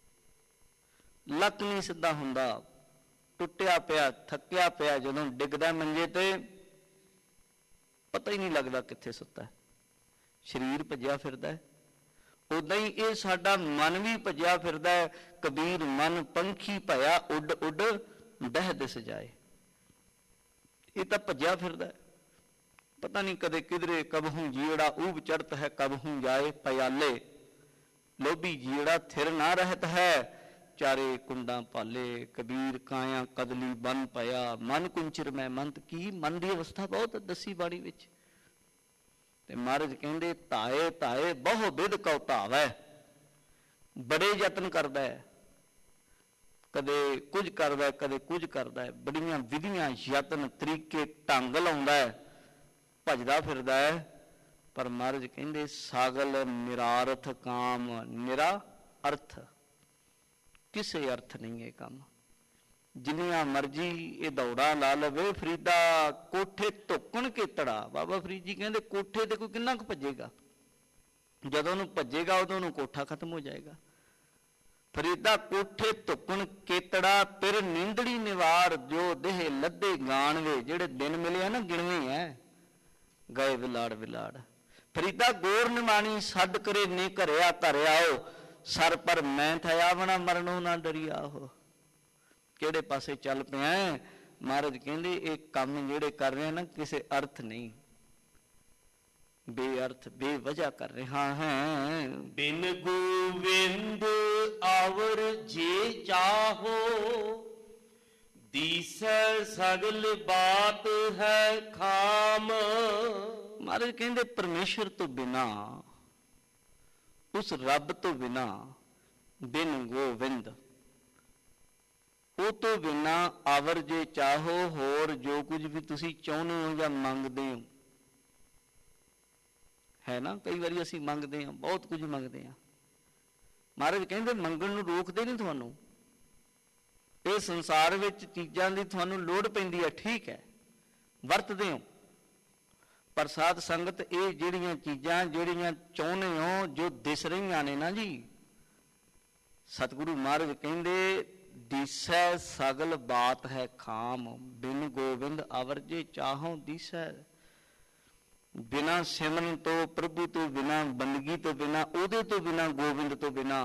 ਲੱਕ ਨਹੀਂ ਸਿੱਧਾ ਹੁੰਦਾ, ਟੁੱਟਿਆ ਪਿਆ, ਥੱਕਿਆ ਪਿਆ, ਜਦੋਂ ਡਿੱਗਦਾ ਮੰਜੇ ਤੇ ਪਤਾ ਹੀ ਨਹੀਂ ਲੱਗਦਾ ਕਿੱਥੇ ਸੁੱਤਾ। ਸਰੀਰ ਭੱਜਿਆ ਫਿਰਦਾ। ਉਦਾਂ ਹੀ ਇਹ ਸਾਡਾ ਮਨ ਵੀ ਭੱਜਿਆ ਫਿਰਦਾ ਹੈ। ਕਬੀਰ ਮਨ ਪੰਖੀ ਭਇਆ ਉੱਡ ਉੱਡ ਬਹਿ ਦਿਸ ਜਾਏ। ਇਹ ਤਾਂ ਭੱਜਿਆ ਫਿਰਦਾ, ਪਤਾ ਨਹੀਂ ਕਦੇ ਕਿਧਰੇ। ਕਬਹੂ ਜੀੜਾ ਊਬ ਚੜਤ ਹੈ, ਕਬਹੂ ਜਾਏ ਪਿਆਲੇ, ਲੋਭੀ ਜੀੜਾ ਥਿਰ ਨਾ ਰਹਿਤ ਹੈ, ਚਾਰੇ ਕੁੰਡਾਂ ਭਾਲੇ। ਕਬੀਰ ਕਾਇਆ ਕਦਲੀ ਬਨ ਪਿਆ, ਮਨ ਕੁੰਚਰ ਮੈਂ ਮੰਤ ਕੀ। ਮਨ ਦੀ ਅਵਸਥਾ ਬਹੁਤ ਦੱਸੀ ਬਾਣੀ ਵਿੱਚ। ਤੇ ਮਹਾਰਾਜ ਕਹਿੰਦੇ ਧਾਏ ਧਾਏ ਬਹੁ ਬਿਦ ਕਉ ਧਾਵੈ, ਬੜੇ ਯਤਨ ਕਰਦਾ ਹੈ, ਕਦੇ ਕੁਝ ਕਰਦਾ, ਕਦੇ ਕੁਝ ਕਰਦਾ ਹੈ, ਬੜੀਆਂ ਵਿਧੀਆਂ ਯਤਨ ਤਰੀਕੇ ਢੰਗ ਲਾਉਂਦਾ ਹੈ, ਭਜਦਾ ਫਿਰਦਾ ਹੈ। ਪਰ ਮਹਾਰਾਜ ਕਹਿੰਦੇ ਸਾਗਲ ਨਿਰਾਰਥ ਕਾਮ। ਨਿਰਾ ਅਰਥ, ਕਿਸੇ ਅਰਥ ਨਹੀਂ ਇਹ ਕੰਮ। ਜਿੰਨੀਆਂ ਮਰਜ਼ੀ ਇਹ ਦੌੜਾ ਲਾ ਲਵੇ। ਫਰੀਦਾ ਕੋਠੇ ਧੁੱਕਣ ਕੇਤੜਾ। ਬਾਬਾ ਫਰੀਦ ਜੀ ਕਹਿੰਦੇ ਕੋਠੇ ਤੇ ਕੋਈ ਕਿੰਨਾ ਕੁ ਭੱਜੇਗਾ, ਜਦੋਂ ਉਹਨੂੰ ਭੱਜੇਗਾ ਉਦੋਂ ਉਹਨੂੰ ਕੋਠਾ ਖਤਮ ਹੋ ਜਾਏਗਾ। ਫਰੀਦਾ ਕੋਠੇ ਧੁੱਕਣ ਕੇਤੜਾ, ਪਿਰ ਨੀਂਦੜੀ ਨਿਵਾਰ, ਜੋ ਦੇਹ ਲੱਦੇ ਗਾਣਵੇ। ਜਿਹੜੇ ਦਿਨ ਮਿਲੇ ਆ ਨਾ ਗਿਣਵੇਂ ਹੈ, ਗਏ ਵਿਲਾੜ ਵਿਲਾੜ। ਫਰੀਦਾ ਗੋਰ ਨਿਮਾਣੀ ਛੱਡ ਕਰੇ ਨੇ ਘਰਿਆ ਘਰ ਆਓ, ਸਰ ਪਰ ਮੈਂ ਥਿਆ ਬਣਾ ਮਰਨੋਂ ਨਾ ਡਰਿਆ ਹੋ। ਕਿਹੜੇ ਪਾਸੇ ਚੱਲ ਪਿਆ? ਮਹਾਰਾਜ ਕਹਿੰਦੇ ਇਹ ਕੰਮ ਜਿਹੜੇ ਕਰ ਰਹੇ ਨਾ ਕਿਸੇ ਅਰਥ ਨਹੀਂ, ਬੇਅਰਥ ਬੇਵਜ੍ਹਾ ਕਰ ਰਿਹਾ ਹੈ। ਬਿਨ ਗੋਵਿੰਦ ਆਵਰ ਜੇ ਚਾਹੋ, ਦੀਸੈ ਸਗਲ ਬਾਤ ਹੈ ਖਾਮ। ਮਹਾਰਾਜ ਕਹਿੰਦੇ ਪਰਮੇਸ਼ਰ ਤੋਂ ਬਿਨਾ, ਉਸ ਰੱਬ ਤੋਂ ਬਿਨਾ, ਬਿਨ ਗੋਵਿੰਦ, ਉਹ ਤੋਂ ਬਿਨਾ ਆਵਰ ਜੇ ਚਾਹੋ, ਹੋਰ ਜੋ ਕੁਝ ਵੀ ਤੁਸੀਂ ਚਾਹੁੰਦੇ ਹੋ ਜਾਂ ਮੰਗਦੇ ਹੋ, ਹੈ ਨਾ। ਕਈ ਵਾਰੀ ਅਸੀਂ ਮੰਗਦੇ ਹਾਂ, ਬਹੁਤ ਕੁਝ ਮੰਗਦੇ ਹਾਂ। ਮਹਾਰਾਜ ਕਹਿੰਦੇ ਮੰਗਣ ਨੂੰ ਰੋਕਦੇ ਨਹੀਂ ਤੁਹਾਨੂੰ। ਇਹ ਸੰਸਾਰ ਵਿੱਚ ਚੀਜ਼ਾਂ ਦੀ ਤੁਹਾਨੂੰ ਲੋੜ ਪੈਂਦੀ ਹੈ, ਠੀਕ ਹੈ, ਵਰਤਦੇ ਹੋ, ਪਰ ਸਾਧ ਸੰਗਤ ਇਹ ਜਿਹੜੀਆਂ ਚੀਜ਼ਾਂ ਜਿਹੜੀਆਂ ਚਾਹੁੰਦੇ ਹੋ ਜੋ ਦਿਸ ਰਹੀਆਂ ਨੇ ਨਾ ਜੀ, ਸਤਿਗੁਰੂ ਮਹਾਰਾਜ ਕਹਿੰਦੇ ਦੀਸੈ ਸਗਲ ਬਾਤ ਹੈ ਖਾਮ, ਬਿਨ ਗੋਬਿੰਦ ਅਵਰ ਜੇ ਚਾਹੋਂ ਦੀਸੈ। ਬਿਨਾਂ ਸਿਮਰਨ ਤੋਂ, ਪ੍ਰਭੂ ਤੋਂ ਬਿਨਾਂ, ਬੰਦਗੀ ਤੋਂ ਬਿਨਾਂ, ਉਹਦੇ ਤੋਂ ਬਿਨਾਂ, ਗੋਬਿੰਦ ਤੋਂ ਬਿਨਾਂ,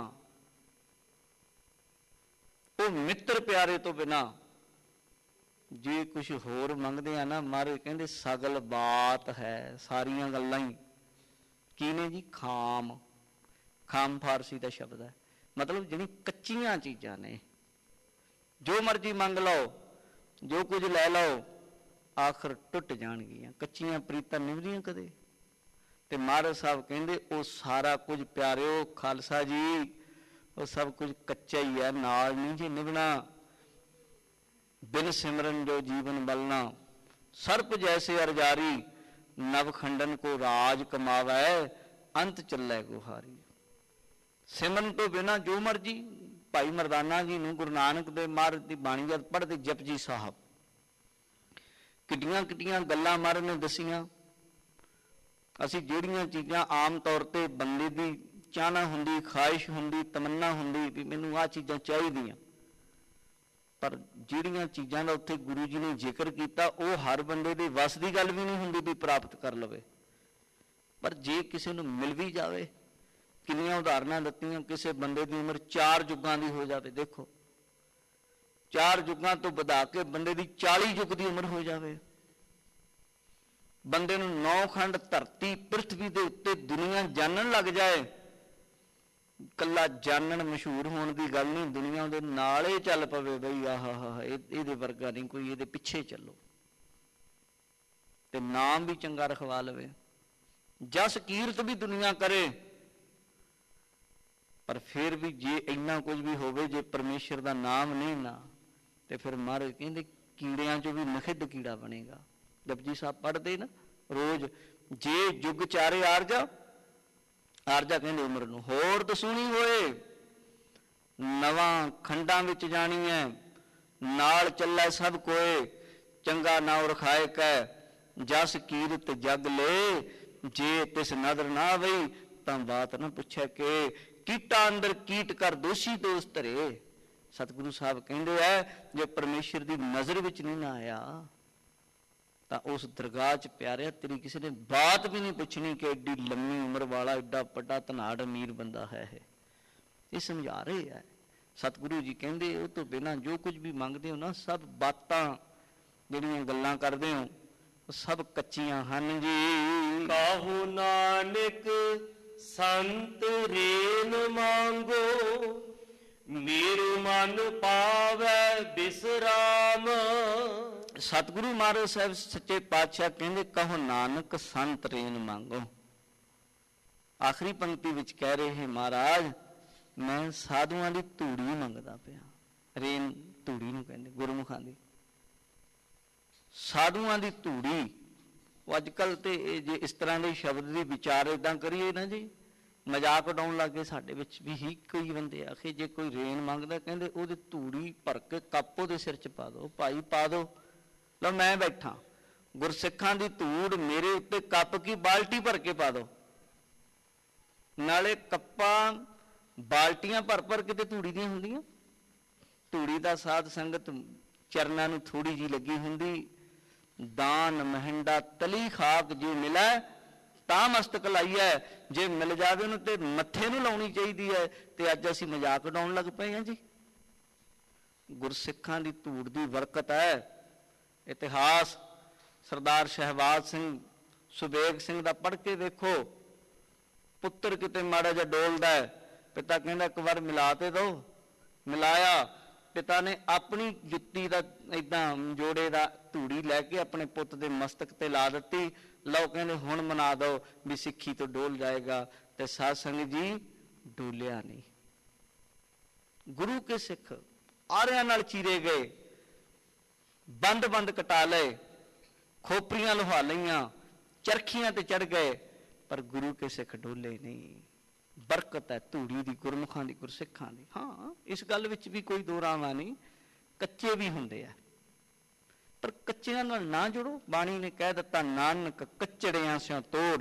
ਉਹ ਮਿੱਤਰ ਪਿਆਰੇ ਤੋਂ ਬਿਨਾਂ ਜੇ ਕੁਛ ਹੋਰ ਮੰਗਦੇ ਆ ਨਾ, ਮਹਾਰਾਜ ਕਹਿੰਦੇ ਸਗਲ ਬਾਤ ਹੈ, ਸਾਰੀਆਂ ਗੱਲਾਂ ਹੀ ਕੀ ਨੇ ਜੀ? ਖਾਮ। ਖਾਮ ਫਾਰਸੀ ਦਾ ਸ਼ਬਦ ਹੈ, ਮਤਲਬ ਜਿਹੜੀ ਕੱਚੀਆਂ ਚੀਜ਼ਾਂ ਨੇ। ਜੋ ਮਰਜ਼ੀ ਮੰਗ ਲਓ, ਜੋ ਕੁਝ ਲੈ ਲਓ, ਆਖਰ ਟੁੱਟ ਜਾਣਗੀਆਂ। ਕੱਚੀਆਂ ਪ੍ਰੀਤਾਂ ਨਿਭਦੀਆਂ ਕਦੇ। ਤੇ ਮਹਾਰਾਜ ਸਾਹਿਬ ਕਹਿੰਦੇ ਉਹ ਸਾਰਾ ਕੁਝ ਪਿਆਰਿਓ ਖਾਲਸਾ ਜੀ, ਉਹ ਸਭ ਕੁਝ ਕੱਚਾ ਹੀ ਹੈ, ਨਾਲ ਨਹੀਂ ਜੀ ਨਿਭਣਾ। ਬਿਨ ਸਿਮਰਨ ਜੋ ਜੀਵਨ ਬਲਣਾ, ਸਰਪ ਜੈਸੇ ਅਰਜਾਰੀ, ਨਵ ਖੰਡਨ ਕੋ ਰਾਜ ਕਮਾਵੈ, ਅੰਤ ਚੱਲੇ ਗੁਹਾਰੀ। ਸਿਮਰਨ ਤੋਂ ਬਿਨਾਂ ਜੋ ਮਰਜੀ, ਭਾਈ ਮਰਦਾਨਾ ਜੀ ਨੂੰ ਗੁਰੂ ਨਾਨਕ ਦੇਵ ਮਹਾਰਾਜ ਦੀ ਬਾਣੀ ਜਦ ਪੜ੍ਹਦੇ ਜਪਜੀ ਸਾਹਿਬ, ਕਿੱਡੀਆਂ ਕਿੱਡੀਆਂ ਗੱਲਾਂ ਮਹਾਰਾਜ ਨੇ ਦਸੀਆਂ। ਅਸੀਂ ਜਿਹੜੀਆਂ ਚੀਜ਼ਾਂ ਆਮ ਤੌਰ ਤੇ ਬੰਦੇ ਦੀ ਚਾਹਨਾ ਹੁੰਦੀ, ਖਾਹਿਸ਼ ਹੁੰਦੀ, ਤਮੰਨਾ ਹੁੰਦੀ ਵੀ ਮੈਨੂੰ ਆਹ ਚੀਜ਼ਾਂ ਚਾਹੀਦੀਆਂ, ਪਰ ਜਿਹੜੀਆਂ ਚੀਜ਼ਾਂ ਦਾ ਉੱਥੇ ਗੁਰੂ ਜੀ ਨੇ ਜ਼ਿਕਰ ਕੀਤਾ ਉਹ ਹਰ ਬੰਦੇ ਦੇ ਵੱਸ ਦੀ ਗੱਲ ਵੀ ਨਹੀਂ ਹੁੰਦੀ ਵੀ ਪ੍ਰਾਪਤ ਕਰ ਲਵੇ। ਪਰ ਜੇ ਕਿਸੇ ਨੂੰ ਮਿਲ ਵੀ ਜਾਵੇ, ਕਿੰਨੀਆਂ ਉਦਾਹਰਨਾਂ ਦਿੱਤੀਆਂ, ਕਿਸੇ ਬੰਦੇ ਦੀ ਉਮਰ ਚਾਰ ਯੁੱਗਾਂ ਦੀ ਹੋ ਜਾਵੇ, ਦੇਖੋ ਚਾਰ ਯੁੱਗਾਂ ਤੋਂ ਵਧਾ ਕੇ ਬੰਦੇ ਦੀ ਚਾਲੀ ਯੁੱਗ ਦੀ ਉਮਰ ਹੋ ਜਾਵੇ, ਬੰਦੇ ਨੂੰ ਨੌ ਖੰਡ ਧਰਤੀ ਪ੍ਰਿਥਵੀ ਦੇ ਉੱਤੇ ਦੁਨੀਆ ਜਾਣਨ ਲੱਗ ਜਾਏ, ਕੱਲਾ ਜਾਣਨ ਮਸ਼ਹੂਰ ਹੋਣ ਦੀ ਗੱਲ ਨਹੀਂ, ਦੁਨੀਆ ਉਹਦੇ ਨਾਲ ਹੀ ਚੱਲ ਪਵੇ ਬਈ ਆਹ ਹਾ ਇਹਦੇ ਵਰਗਾ ਨਹੀਂ ਕੋਈ, ਇਹਦੇ ਪਿੱਛੇ ਚੱਲੋ, ਤੇ ਨਾਮ ਵੀ ਚੰਗਾ ਰਖਵਾ ਲਵੇ, ਜਸ ਕੀਰਤ ਵੀ ਦੁਨੀਆ ਕਰੇ। ਪਰ ਫਿਰ ਵੀ ਜੇ ਇੰਨਾ ਕੁਝ ਵੀ ਹੋਵੇ, ਜੇ ਪਰਮੇਸ਼ਰ ਦਾ ਨਾਮ ਨਹੀਂ ਨਾ, ਤੇ ਫਿਰ ਮਹਾਰਾਜ ਕਹਿੰਦੇ ਕੀੜਿਆਂ ਚੋਂ ਵੀ ਨਖਿੱਧ ਕੀੜਾ ਬਣੇਗਾ। ਜਪਜੀ ਸਾਹਿਬ ਪੜ੍ਹਦੇ ਨਾ ਰੋਜ਼, ਜੇ ਜੁਗ ਚਾਰੇ ਆਰਜਾ, ਆਰਜਾ ਕਹਿੰਦੇ ਉਮਰ ਨੂੰ, ਹੋਰ ਦਸੂਣੀ ਹੋਏ, ਨਵਾਂ ਖੰਡਾਂ ਵਿੱਚ ਜਾਣੀ ਹੈ, ਨਾਲ ਚੱਲੇ ਸਭ ਕੋਏ, ਚੰਗਾ ਨਾਉ ਰਖਾਏ ਕੈ, ਜਸ ਕੀਰਤ ਜਗ ਲੈ, ਜੇ ਤਿਸ ਨਦਰ ਨਾ ਆਵਈ, ਤਾਂ ਬਾਤ ਨਾ ਪੁੱਛੇ ਕਿ ਕੀਟਾਂ ਅੰਦਰ ਕੀਟ ਕਰ ਦੋਸ਼ੀ ਦੋਸਤ ਧਰੇ। ਸਤਿਗੁਰੂ ਸਾਹਿਬ ਕਹਿੰਦੇ ਆ ਜੇ ਪਰਮੇਸ਼ਰ ਦੀ ਨਜ਼ਰ ਵਿੱਚ ਨਹੀਂ ਨਾ ਆਇਆ ਤਾਂ ਉਸ ਦਰਗਾਹ 'ਚ ਪਿਆਰਿਆ ਤੇਰੀ ਕਿਸੇ ਨੇ ਬਾਤ ਵੀ ਨਹੀਂ ਪੁੱਛਣੀ ਕਿ ਐਡੀ ਲੰਮੀ ਉਮਰ ਵਾਲਾ ਐਡਾ ਵੱਡਾ ਧਨਾੜ ਅਮੀਰ ਬੰਦਾ ਹੈ। ਇਹ ਸਮਝਾ ਰਹੇ ਹੈ ਸਤਿਗੁਰੂ ਜੀ, ਕਹਿੰਦੇ ਉਹ ਤੋਂ ਬਿਨਾਂ ਜੋ ਕੁਝ ਵੀ ਮੰਗਦੇ ਹੋ ਨਾ, ਸਭ ਬਾਤਾਂ ਜਿਹੜੀਆਂ ਗੱਲਾਂ ਕਰਦੇ ਹੋ ਉਹ ਸਭ ਕੱਚੀਆਂ ਹਨ ਜੀ। ਕਾਹੂ ਨਾਨਕ ਸੰਤ ਰੇਨ ਮੰਗੋ, ਮੇਰੂ ਮਨ ਪਾਵੈ ਬਿਸਰਾਮ। ਸਤਿਗੁਰੂ ਮਹਾਰਾਜ ਸਾਹਿਬ ਸੱਚੇ ਪਾਤਸ਼ਾਹ ਕਹਿੰਦੇ ਕਹੋ ਨਾਨਕ ਸੰਤ ਰੇਨ ਮੰਗੋ। ਆਖਰੀ ਪੰਕਤੀ ਵਿੱਚ ਕਹਿ ਰਹੇ ਹੈ ਮਹਾਰਾਜ ਮੈਂ ਸਾਧੂਆਂ ਦੀ ਧੂੜੀ ਮੰਗਦਾ ਪਿਆ। ਰੇਨ ਧੂੜੀ ਨੂੰ ਕਹਿੰਦੇ ਗੁਰਮੁਖਾਂ ਦੀ, ਸਾਧੂਆਂ ਦੀ ਧੂੜੀ। ਉਹ ਅੱਜ ਕੱਲ੍ਹ ਤੇ ਇਹ ਜੇ ਇਸ ਤਰ੍ਹਾਂ ਦੇ ਸ਼ਬਦ ਦੀ ਵਿਚਾਰ ਏਦਾਂ ਕਰੀਏ ਨਾ ਜੀ, ਮਜ਼ਾਕ ਉਡਾਉਣ ਲੱਗ ਗਏ। ਸਾਡੇ ਵਿੱਚ ਵੀ ਹੀ ਕੋਈ ਬੰਦੇ ਆਖੇ ਜੇ ਕੋਈ ਰੇਨ ਮੰਗਦਾ ਕਹਿੰਦੇ ਉਹਦੀ ਧੂੜੀ ਭਰ ਕੇ ਕੱਪ ਉਹਦੇ ਸਿਰ 'ਚ ਪਾ ਦਿਓ, ਭਾਈ ਪਾ ਦਿਓ। ਲਓ ਮੈਂ ਬੈਠਾ, ਗੁਰਸਿੱਖਾਂ ਦੀ ਧੂੜ ਮੇਰੇ ਉੱਤੇ ਕੱਪ ਕੀ ਬਾਲਟੀ ਭਰ ਕੇ ਪਾ ਦਿਓ। ਨਾਲੇ ਕੱਪਾਂ ਬਾਲਟੀਆਂ ਭਰ ਭਰ ਕੇ ਤੇ ਧੂੜੀ ਦੀਆਂ ਹੁੰਦੀਆਂ। ਧੂੜੀ ਦਾ ਸਾਧ ਸੰਗਤ ਚਰਨਾਂ ਨੂੰ ਥੋੜੀ ਜਿਹੀ ਲੱਗੀ ਹੁੰਦੀ। ਦਾਨ ਮਹਿੰਡਾ ਤਲੀ ਖਾਕ ਜੇ ਮਿਲੈ ਤਾਂ ਮਸਤਕ ਲਾਈਐ, ਜੇ ਮਿਲ ਜਾਵੇ ਉਹਨੂੰ ਤੇ ਮੱਥੇ ਨੂੰ ਲਾਉਣੀ ਚਾਹੀਦੀ ਹੈ। ਤੇ ਅੱਜ ਅਸੀਂ ਮਜ਼ਾਕ ਉਡਾਉਣ ਲੱਗ ਪਏ ਹਾਂ ਜੀ। ਗੁਰਸਿੱਖਾਂ ਦੀ ਧੂੜ ਦੀ ਬਰਕਤ ਹੈ। ਇਤਿਹਾਸ ਸਰਦਾਰ ਸ਼ਹਿਬਾਜ਼ ਸਿੰਘ ਸੁਬੇਗ ਸਿੰਘ ਦਾ ਪੜ੍ਹ ਕੇ ਦੇਖੋ। ਪੁੱਤਰ ਕਿਤੇ ਮਾੜਾ ਜਿਹਾ ਡੋਲਦਾ ਹੈ, ਪਿਤਾ ਕਹਿੰਦਾ ਇੱਕ ਵਾਰ ਮਿਲਾ ਤੇ ਦੋ। ਮਿਲਾਇਆ, ਪਿਤਾ ਨੇ ਆਪਣੀ ਜੁੱਤੀ ਦਾ ਏਦਾਂ ਜੋੜੇ ਦਾ ਧੂੜੀ ਲੈ ਕੇ ਆਪਣੇ ਪੁੱਤ ਦੇ ਮਸਤਕ ਤੇ ਲਾ ਦਿੱਤੀ। ਲਓ ਕਹਿੰਦੇ ਹੁਣ ਮਨਾ ਦਿਓ ਵੀ ਸਿੱਖੀ ਤੋਂ ਡੋਲ ਜਾਏਗਾ। ਤੇ ਸਾਧ ਸੰਗਤ ਜੀ ਡੋਲਿਆ ਨਹੀਂ। ਗੁਰੂ ਕੇ ਸਿੱਖ ਆਰਿਆਂ ਨਾਲ ਚੀਰੇ ਗਏ, ਬੰਦ ਬੰਦ ਕਟਾ ਲਏ, ਖੋਪਰੀਆਂ ਲੁਹਾ ਲਈਆਂ, ਚਰਖੀਆਂ ਤੇ ਚੜ ਗਏ, ਪਰ ਗੁਰੂ ਕੇ ਸਿੱਖ ਡੋਲੇ ਨਹੀਂ। ਬਰਕਤ ਹੈ ਧੂੜੀ ਦੀ, ਗੁਰਮੁਖਾਂ ਦੀ, ਗੁਰਸਿੱਖਾਂ ਦੀ। ਹਾਂ, ਇਸ ਗੱਲ ਵਿੱਚ ਵੀ ਕੋਈ ਦੋ ਰਾਵਾਂ ਨਹੀਂ, ਕੱਚੇ ਵੀ ਹੁੰਦੇ ਆ, ਪਰ ਕੱਚਿਆਂ ਨਾਲ ਨਾ ਜੁੜੋ। ਬਾਣੀ ਨੇ ਕਹਿ ਦਿੱਤਾ, ਨਾਨਕ ਕੱਚੜਿਆਂ ਸਿਓ ਤੋੜ,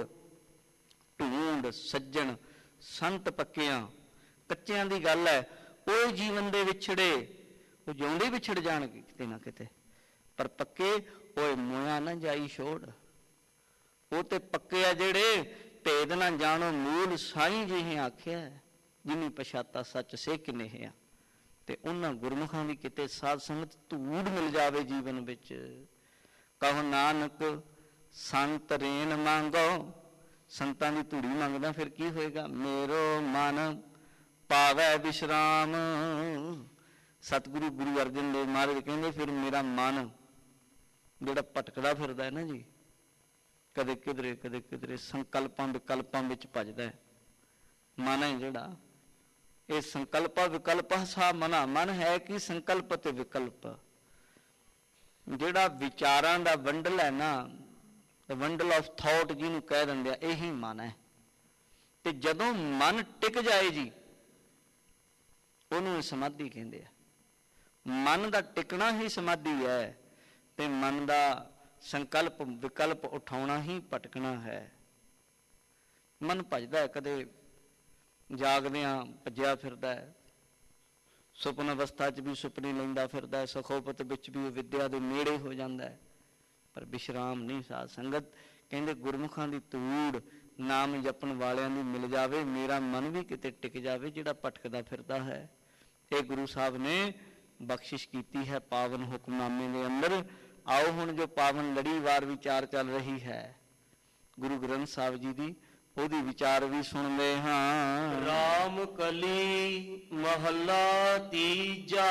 ਢੂੰਡ ਸੱਜਣ ਸੰਤ ਪੱਕਿਆਂ। ਕੱਚਿਆਂ ਦੀ ਗੱਲ ਹੈ, ਉਹ ਜੀਵਨ ਦੇ ਵਿਛੜੇ, ਉਹ ਜਿਉਂਦੇ ਵਿਛੜ ਜਾਣਗੇ ਕਿਤੇ ਨਾ ਕਿਤੇ, ਪਰ ਪੱਕੇ ਓਏ ਮੋਇਆ ਨਾ ਜਾਈ ਛੋੜ। ਉਹ ਤੇ ਪੱਕੇ ਆ ਜਿਹੜੇ ਭੇਦ ਨਾ ਜਾਣੋ ਮੂਲ, ਸਾਈਂ ਜਿਹੇ ਆਖਿਆ ਜਿਨੀ ਪਛਾਤਾ ਸੱਚ ਸੇ ਕਿਨੇਹਿਆ। ਤੇ ਉਹਨਾਂ ਗੁਰਮੁਖਾਂ ਦੀ ਕਿਤੇ ਸਾਧ ਸੰਗਤ ਧੂੜ ਮਿਲ ਜਾਵੇ ਜੀਵਨ ਵਿੱਚ। ਕਹੋ ਨਾਨਕ ਸੰਤ ਰੇਨ ਮੰਗੋ, ਸੰਤਾਂ ਦੀ ਧੂੜੀ ਮੰਗਦਾ ਫਿਰ ਕੀ ਹੋਏਗਾ। ਮੇਰੋ ਮਨ ਪਾਵੈ ਵਿਸ਼ਰਾਮ। ਸਤਿਗੁਰੂ ਗੁਰੂ ਅਰਜਨ ਦੇਵ ਮਹਾਰਾਜ ਕਹਿੰਦੇ ਫਿਰ ਮੇਰਾ ਮਨ ਜਿਹੜਾ ਭਟਕਦਾ ਫਿਰਦਾ ਹੈ ਨਾ ਜੀ, ਕਦੇ ਕਿਧਰੇ ਕਦੇ ਕਿਧਰੇ, ਸੰਕਲਪਾਂ ਵਿਕਲਪਾਂ ਵਿੱਚ ਭੱਜਦਾ, ਮਨ ਹੈ ਜਿਹੜਾ, ਇਹ ਸੰਕਲਪਾ ਵਿਕਲਪਾ ਸਾ ਮਨਾ। ਮਨ ਹੈ ਕਿ ਸੰਕਲਪ ਤੇ ਵਿਕਲਪ, ਜਿਹੜਾ ਵਿਚਾਰਾਂ ਦਾ ਵੰਡਲ ਹੈ ਨਾ, ਵੰਡਲ ਆਫ ਥਾਟ ਜਿਹਨੂੰ ਕਹਿ ਦਿੰਦੇ ਆ, ਇਹੀ ਮਨ ਹੈ। ਤੇ ਜਦੋਂ ਮਨ ਟਿਕ ਜਾਏ ਜੀ, ਉਹਨੂੰ ਸਮਾਧੀ ਕਹਿੰਦੇ ਆ। ਮਨ ਦਾ ਟਿਕਣਾ ਹੀ ਸਮਾਧੀ ਹੈ, ਤੇ ਮਨ ਦਾ ਸੰਕਲਪ ਵਿਕਲਪ ਉਠਾਉਣਾ ਹੀ ਭਟਕਣਾ ਹੈ। ਮਨ ਭੱਜਦਾ ਹੈ, ਕਦੇ ਜਾਗਦਿਆਂ ਭੱਜਿਆ ਫਿਰਦਾ ਹੈ, ਸੁਪਨ ਅਵਸਥਾ 'ਚ ਵੀ ਸੁਪਨੇ ਲੈਂਦਾ ਫਿਰਦਾ ਹੈ, ਸਖੋਪਤ ਵਿੱਚ ਵੀ ਉਹ ਵਿਦਿਆ ਦੇ ਨੇੜੇ ਹੋ ਜਾਂਦਾ ਹੈ, ਪਰ ਵਿਸ਼ਰਾਮ ਨਹੀਂ। ਸਾਧ ਸੰਗਤ ਕਹਿੰਦੇ ਗੁਰਮੁਖਾਂ ਦੀ ਧੂੜ ਨਾਮ ਜਪਣ ਵਾਲਿਆਂ ਦੀ ਮਿਲ ਜਾਵੇ, ਮੇਰਾ ਮਨ ਵੀ ਕਿਤੇ ਟਿਕ ਜਾਵੇ ਜਿਹੜਾ ਭਟਕਦਾ ਫਿਰਦਾ ਹੈ। ਇਹ ਗੁਰੂ ਸਾਹਿਬ ਨੇ ਬਖਸ਼ਿਸ਼ ਕੀਤੀ ਹੈ ਪਾਵਨ ਹੁਕਮਨਾਮੇ ਦੇ ਅੰਦਰ। ਆਓ ਹੁਣ ਜੋ ਪਾਵਨ ਲੜੀਵਾਰ ਵਿਚਾਰ ਚੱਲ ਰਹੀ ਹੈ ਗੁਰੂ ਗ੍ਰੰਥ ਸਾਹਿਬ ਜੀ ਦੀ, ਉਹਦੀ ਵਿਚਾਰ ਵੀ ਸੁਣਦੇ ਹਾਂ। ਰਾਮ ਕਲੀ ਮਹੱਲਾ ਤੀਜਾ,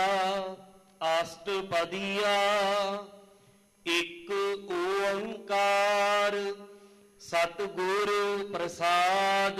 ਅਸ਼ਟਪਦੀਆ। ਇੱਕ ਓੰਕਾਰ ਸਤਿਗੁਰ ਪ੍ਰਸਾਦ।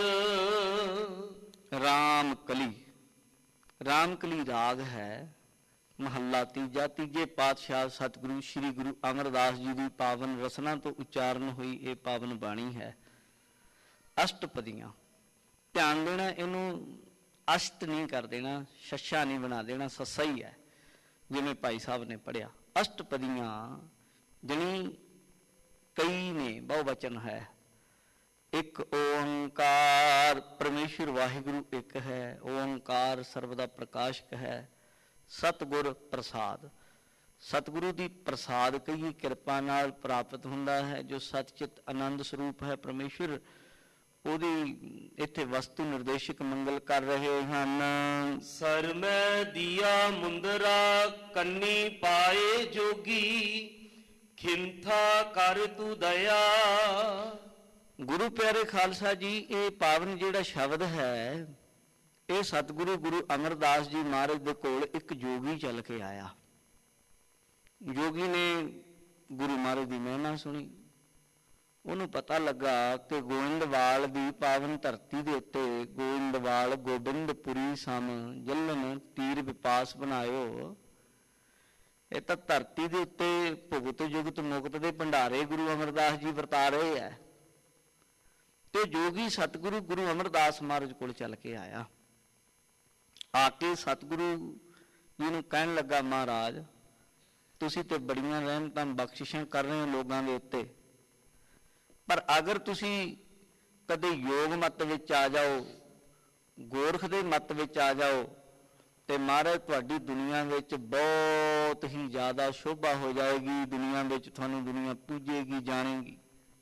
ਰਾਮ ਕਲੀ, ਰਾਮ ਕਲੀ ਰਾਗ ਹੈ, ਮਹੱਲਾ ਤੀਜਾ। ਤੀਜੇ ਪਾਤਸ਼ਾਹ ਸਤਿਗੁਰੂ ਸ੍ਰੀ ਗੁਰੂ ਅਮਰਦਾਸ ਜੀ ਦੀ ਪਾਵਨ ਰਸਨਾ ਤੋਂ ਉਚਾਰਨ ਹੋਈ ਇਹ ਪਾਵਨ ਬਾਣੀ ਹੈ। ਅਸ਼ਟਪਦੀਆਂ, ਧਿਆਨ ਦੇਣਾ, ਇਹਨੂੰ ਅਸ਼ਟ ਨਹੀਂ ਕਰ ਦੇਣਾ, ਛੱਛਾ ਨਹੀਂ ਬਣਾ ਦੇਣਾ, ਸੱਸਾ ਹੀ ਹੈ ਜਿਵੇਂ ਭਾਈ ਸਾਹਿਬ ਨੇ ਪੜ੍ਹਿਆ। ਅਸ਼ਟਪਦੀਆਂ ਜਣੀ ਕਈ ਨੇ, ਬਹੁਵਚਨ ਹੈ। ਇੱਕ ਓੰਕਾਰ, ਪਰਮੇਸ਼ਰ ਵਾਹਿਗੁਰੂ ਇੱਕ ਹੈ। ਓੰਕਾਰ ਸਰਬ ਦਾ ਪ੍ਰਕਾਸ਼ਕ ਹੈ। ਸਤਿਗੁਰ ਪ੍ਰਸਾਦ, ਸਤਿਗੁਰੂ ਦੀ ਪ੍ਰਸਾਦ ਕਹੀਏ ਕਿਰਪਾ ਨਾਲ ਪ੍ਰਾਪਤ ਹੁੰਦਾ ਹੈ। ਜੋ ਸਤਿਚਿਤ ਆਨੰਦ ਸਰੂਪ ਹੈ ਪਰਮੇਸ਼ਰ, ਉਹਦੀ ਇੱਥੇ ਵਸਤੂ ਨਿਰਦੇਸ਼ਕ ਮੰਗਲ ਕਰ ਰਹੇ ਹਨ। ਸਰਮੈ ਦੀਆ ਮੁੰਦਰਾ ਕੰਨੀ ਪਾਏ ਜੋਗੀ, ਖਿੰਥਾ ਕਰ ਤੂੰ ਦਇਆ। ਗੁਰੂ ਪਿਆਰੇ ਖਾਲਸਾ ਜੀ, ਇਹ ਪਾਵਨ ਜਿਹੜਾ ਸ਼ਬਦ ਹੈ, ਇਹ ਸਤਿਗੁਰੂ ਗੁਰੂ ਅਮਰਦਾਸ ਜੀ ਮਹਾਰਾਜ ਦੇ ਕੋਲ ਇੱਕ ਜੋਗੀ ਚੱਲ ਕੇ ਆਇਆ। ਜੋਗੀ ਨੇ ਗੁਰੂ ਮਹਾਰਾਜ ਦੀ ਮਹਿਮਾ ਸੁਣੀ। ਉਹਨੂੰ ਪਤਾ ਲੱਗਾ ਕਿ ਗੋਇੰਦਵਾਲ ਦੀ ਪਾਵਨ ਧਰਤੀ ਦੇ ਉੱਤੇ, ਗੋਇੰਦਵਾਲ ਗੋਬਿੰਦਪੁਰੀ ਸਮ ਜਲਨ ਤੀਰ ਵਿਪਾਸ ਬਣਾਇਓ। ਇਹ ਤਾਂ ਧਰਤੀ ਦੇ ਉੱਤੇ ਭੁਗਤ ਜੁਗਤ ਮੁਕਤ ਦੇ ਭੰਡਾਰੇ ਗੁਰੂ ਅਮਰਦਾਸ ਜੀ ਵਰਤਾ ਰਹੇ ਹੈ। ਤੇ ਜੋਗੀ ਸਤਿਗੁਰੂ ਗੁਰੂ ਅਮਰਦਾਸ ਮਹਾਰਾਜ ਕੋਲ ਚੱਲ ਕੇ ਆਇਆ। ਆ ਕੇ ਸਤਿਗੁਰੂ ਜੀ ਨੂੰ ਕਹਿਣ ਲੱਗਾ, ਮਹਾਰਾਜ ਤੁਸੀਂ ਤੇ ਬੜੀਆਂ ਰਹਿਮਤਾਂ ਬਖਸ਼ਿਸ਼ਾਂ ਕਰ ਰਹੇ ਹੋ ਲੋਕਾਂ ਦੇ ਉੱਤੇ, ਪਰ ਅਗਰ ਤੁਸੀਂ ਕਦੇ ਯੋਗ ਮਤ ਵਿੱਚ ਆ ਜਾਓ, ਗੋਰਖ ਦੇ ਮਤ ਵਿੱਚ ਆ ਜਾਓ, ਤੇ ਮਹਾਰਾਜ ਤੁਹਾਡੀ ਦੁਨੀਆ ਵਿੱਚ ਬਹੁਤ ਹੀ ਜ਼ਿਆਦਾ ਸ਼ੋਭਾ ਹੋ ਜਾਏਗੀ। ਦੁਨੀਆ ਵਿੱਚ ਤੁਹਾਨੂੰ ਦੁਨੀਆ ਪੂਜੇਗੀ, ਜਾਣੇਗੀ।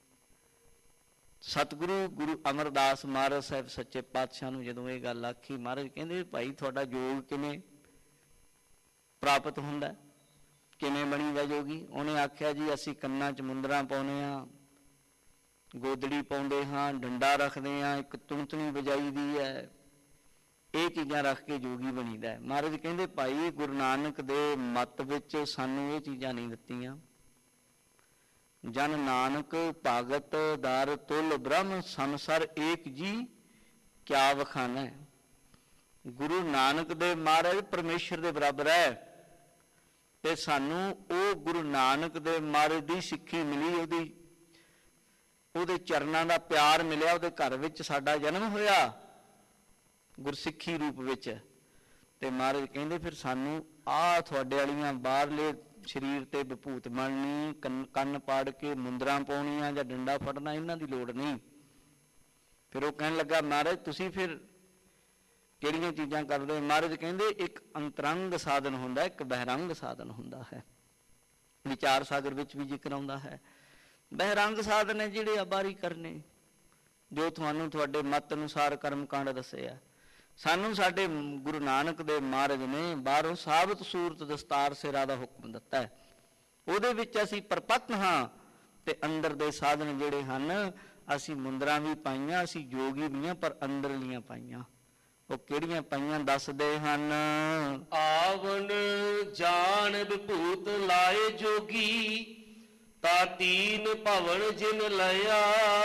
ਸਤਿਗੁਰੂ ਗੁਰੂ ਅਮਰਦਾਸ ਮਹਾਰਾਜ ਸਾਹਿਬ ਸੱਚੇ ਪਾਤਸ਼ਾਹ ਨੂੰ ਜਦੋਂ ਇਹ ਗੱਲ ਆਖੀ, ਮਹਾਰਾਜ ਕਹਿੰਦੇ ਭਾਈ ਤੁਹਾਡਾ ਯੋਗ ਕਿਵੇਂ ਪ੍ਰਾਪਤ ਹੁੰਦਾ, ਕਿਵੇਂ ਬਣੀ ਦਾ ਯੋਗੀ? ਉਹਨੇ ਆਖਿਆ ਜੀ ਅਸੀਂ ਕੰਨਾਂ 'ਚ ਮੁੰਦਰਾਂ ਪਾਉਂਦੇ ਹਾਂ, ਗੋਦੜੀ ਪਾਉਂਦੇ ਹਾਂ, ਡੰਡਾ ਰੱਖਦੇ ਹਾਂ, ਇੱਕ ਤੁਣਤਣੀ ਵਜਾਈ ਦੀ ਹੈ, ਇਹ ਚੀਜ਼ਾਂ ਰੱਖ ਕੇ ਯੋਗੀ ਬਣੀਦਾ। ਮਹਾਰਾਜ ਕਹਿੰਦੇ ਭਾਈ ਗੁਰੂ ਨਾਨਕ ਦੇ ਮਤ ਵਿੱਚ ਸਾਨੂੰ ਇਹ ਚੀਜ਼ਾਂ ਨਹੀਂ ਦਿੱਤੀਆਂ। ਜਨ ਨਾਨਕ ਭਗਤ ਦਰ ਤੁਲ ਬ੍ਰਹਮ ਸੰਸਰ ਏਕ ਜੀ ਕਿਆ ਵਖਾਨਾ। ਗੁਰੂ ਨਾਨਕ ਦੇ ਮਹਾਰਾਜ ਪਰਮੇਸ਼ਰ ਦੇ ਬਰਾਬਰ ਹੈ, ਤੇ ਸਾਨੂੰ ਉਹ ਗੁਰੂ ਨਾਨਕ ਦੇ ਮਹਾਰਾਜ ਦੀ ਸਿੱਖੀ ਮਿਲੀ, ਉਹਦੀ ਉਹਦੇ ਚਰਨਾਂ ਦਾ ਪਿਆਰ ਮਿਲਿਆ, ਉਹਦੇ ਘਰ ਵਿੱਚ ਸਾਡਾ ਜਨਮ ਹੋਇਆ ਗੁਰਸਿੱਖੀ ਰੂਪ ਵਿੱਚ। ਤੇ ਮਹਾਰਾਜ ਕਹਿੰਦੇ ਫਿਰ ਸਾਨੂੰ ਆਹ ਤੁਹਾਡੇ ਵਾਲੀਆਂ ਬਾਹਰਲੇ ਸਰੀਰ ਤੇ ਵਿਭੂਤ ਮਲਣੀ, ਕੰਨ ਕੰਨ ਪਾੜ ਕੇ ਮੁੰਦਰਾਂ ਪਾਉਣੀਆਂ ਜਾਂ ਡੰਡਾ ਫੜਨਾ, ਇਹਨਾਂ ਦੀ ਲੋੜ ਨਹੀਂ। ਫਿਰ ਉਹ ਕਹਿਣ ਲੱਗਾ, ਮਹਾਰਾਜ ਤੁਸੀਂ ਫਿਰ ਕਿਹੜੀਆਂ ਚੀਜ਼ਾਂ ਕਰਦੇ? ਮਹਾਰਾਜ ਕਹਿੰਦੇ ਇੱਕ ਅੰਤਰੰਗ ਸਾਧਨ ਹੁੰਦਾ, ਇੱਕ ਬਹਿਰੰਗ ਸਾਧਨ ਹੁੰਦਾ ਹੈ। ਵਿਚਾਰ ਸਾਗਰ ਵਿੱਚ ਵੀ ਜ਼ਿਕਰ ਆਉਂਦਾ ਹੈ। ਬਹਿਰੰਗ ਸਾਧਨ ਹੈ ਜਿਹੜੇ ਆ ਬਾਹਰੀ ਕਰਨੇ, ਜੋ ਤੁਹਾਨੂੰ ਤੁਹਾਡੇ ਮਤ ਅਨੁਸਾਰ ਕਰਮ ਕਾਂਡ ਦੱਸਿਆ। ਸਾਨੂੰ ਸਾਡੇ ਗੁਰੂ ਨਾਨਕ ਦੇਵ ਮਹਾਰਾਜ ਨੇ ਬਾਹਰੋਂ ਸਾਬਤ ਸੂਰਤ ਦਸਤਾਰ ਸਿਰਾ ਦਾ ਹੁਕਮ ਦਿੱਤਾ ਹੈ, ਉਹਦੇ ਵਿੱਚ ਅਸੀਂ ਪਰਪੱਕ ਹਾਂ। ਤੇ ਅੰਦਰ ਦੇ ਸਾਧਨ ਜਿਹੜੇ ਹਨ, ਅਸੀਂ ਮੁੰਦਰਾਂ ਵੀ ਪਾਈਆਂ, ਅਸੀਂ ਜੋਗੀ ਵੀ ਹਾਂ, ਪਰ ਅੰਦਰਲੀਆਂ ਪਾਈਆਂ। ਉਹ ਕਿਹੜੀਆਂ ਪਾਈਆਂ ਦੱਸਦੇ ਹਨ? ਆਵਣ ਜਾਣ ਵਿਭੂਤ ਲਾਏ ਜੋਗੀ, ਤਾ ਤੀਨ ਭਵਨ ਜਿਨ ਲਿਆ।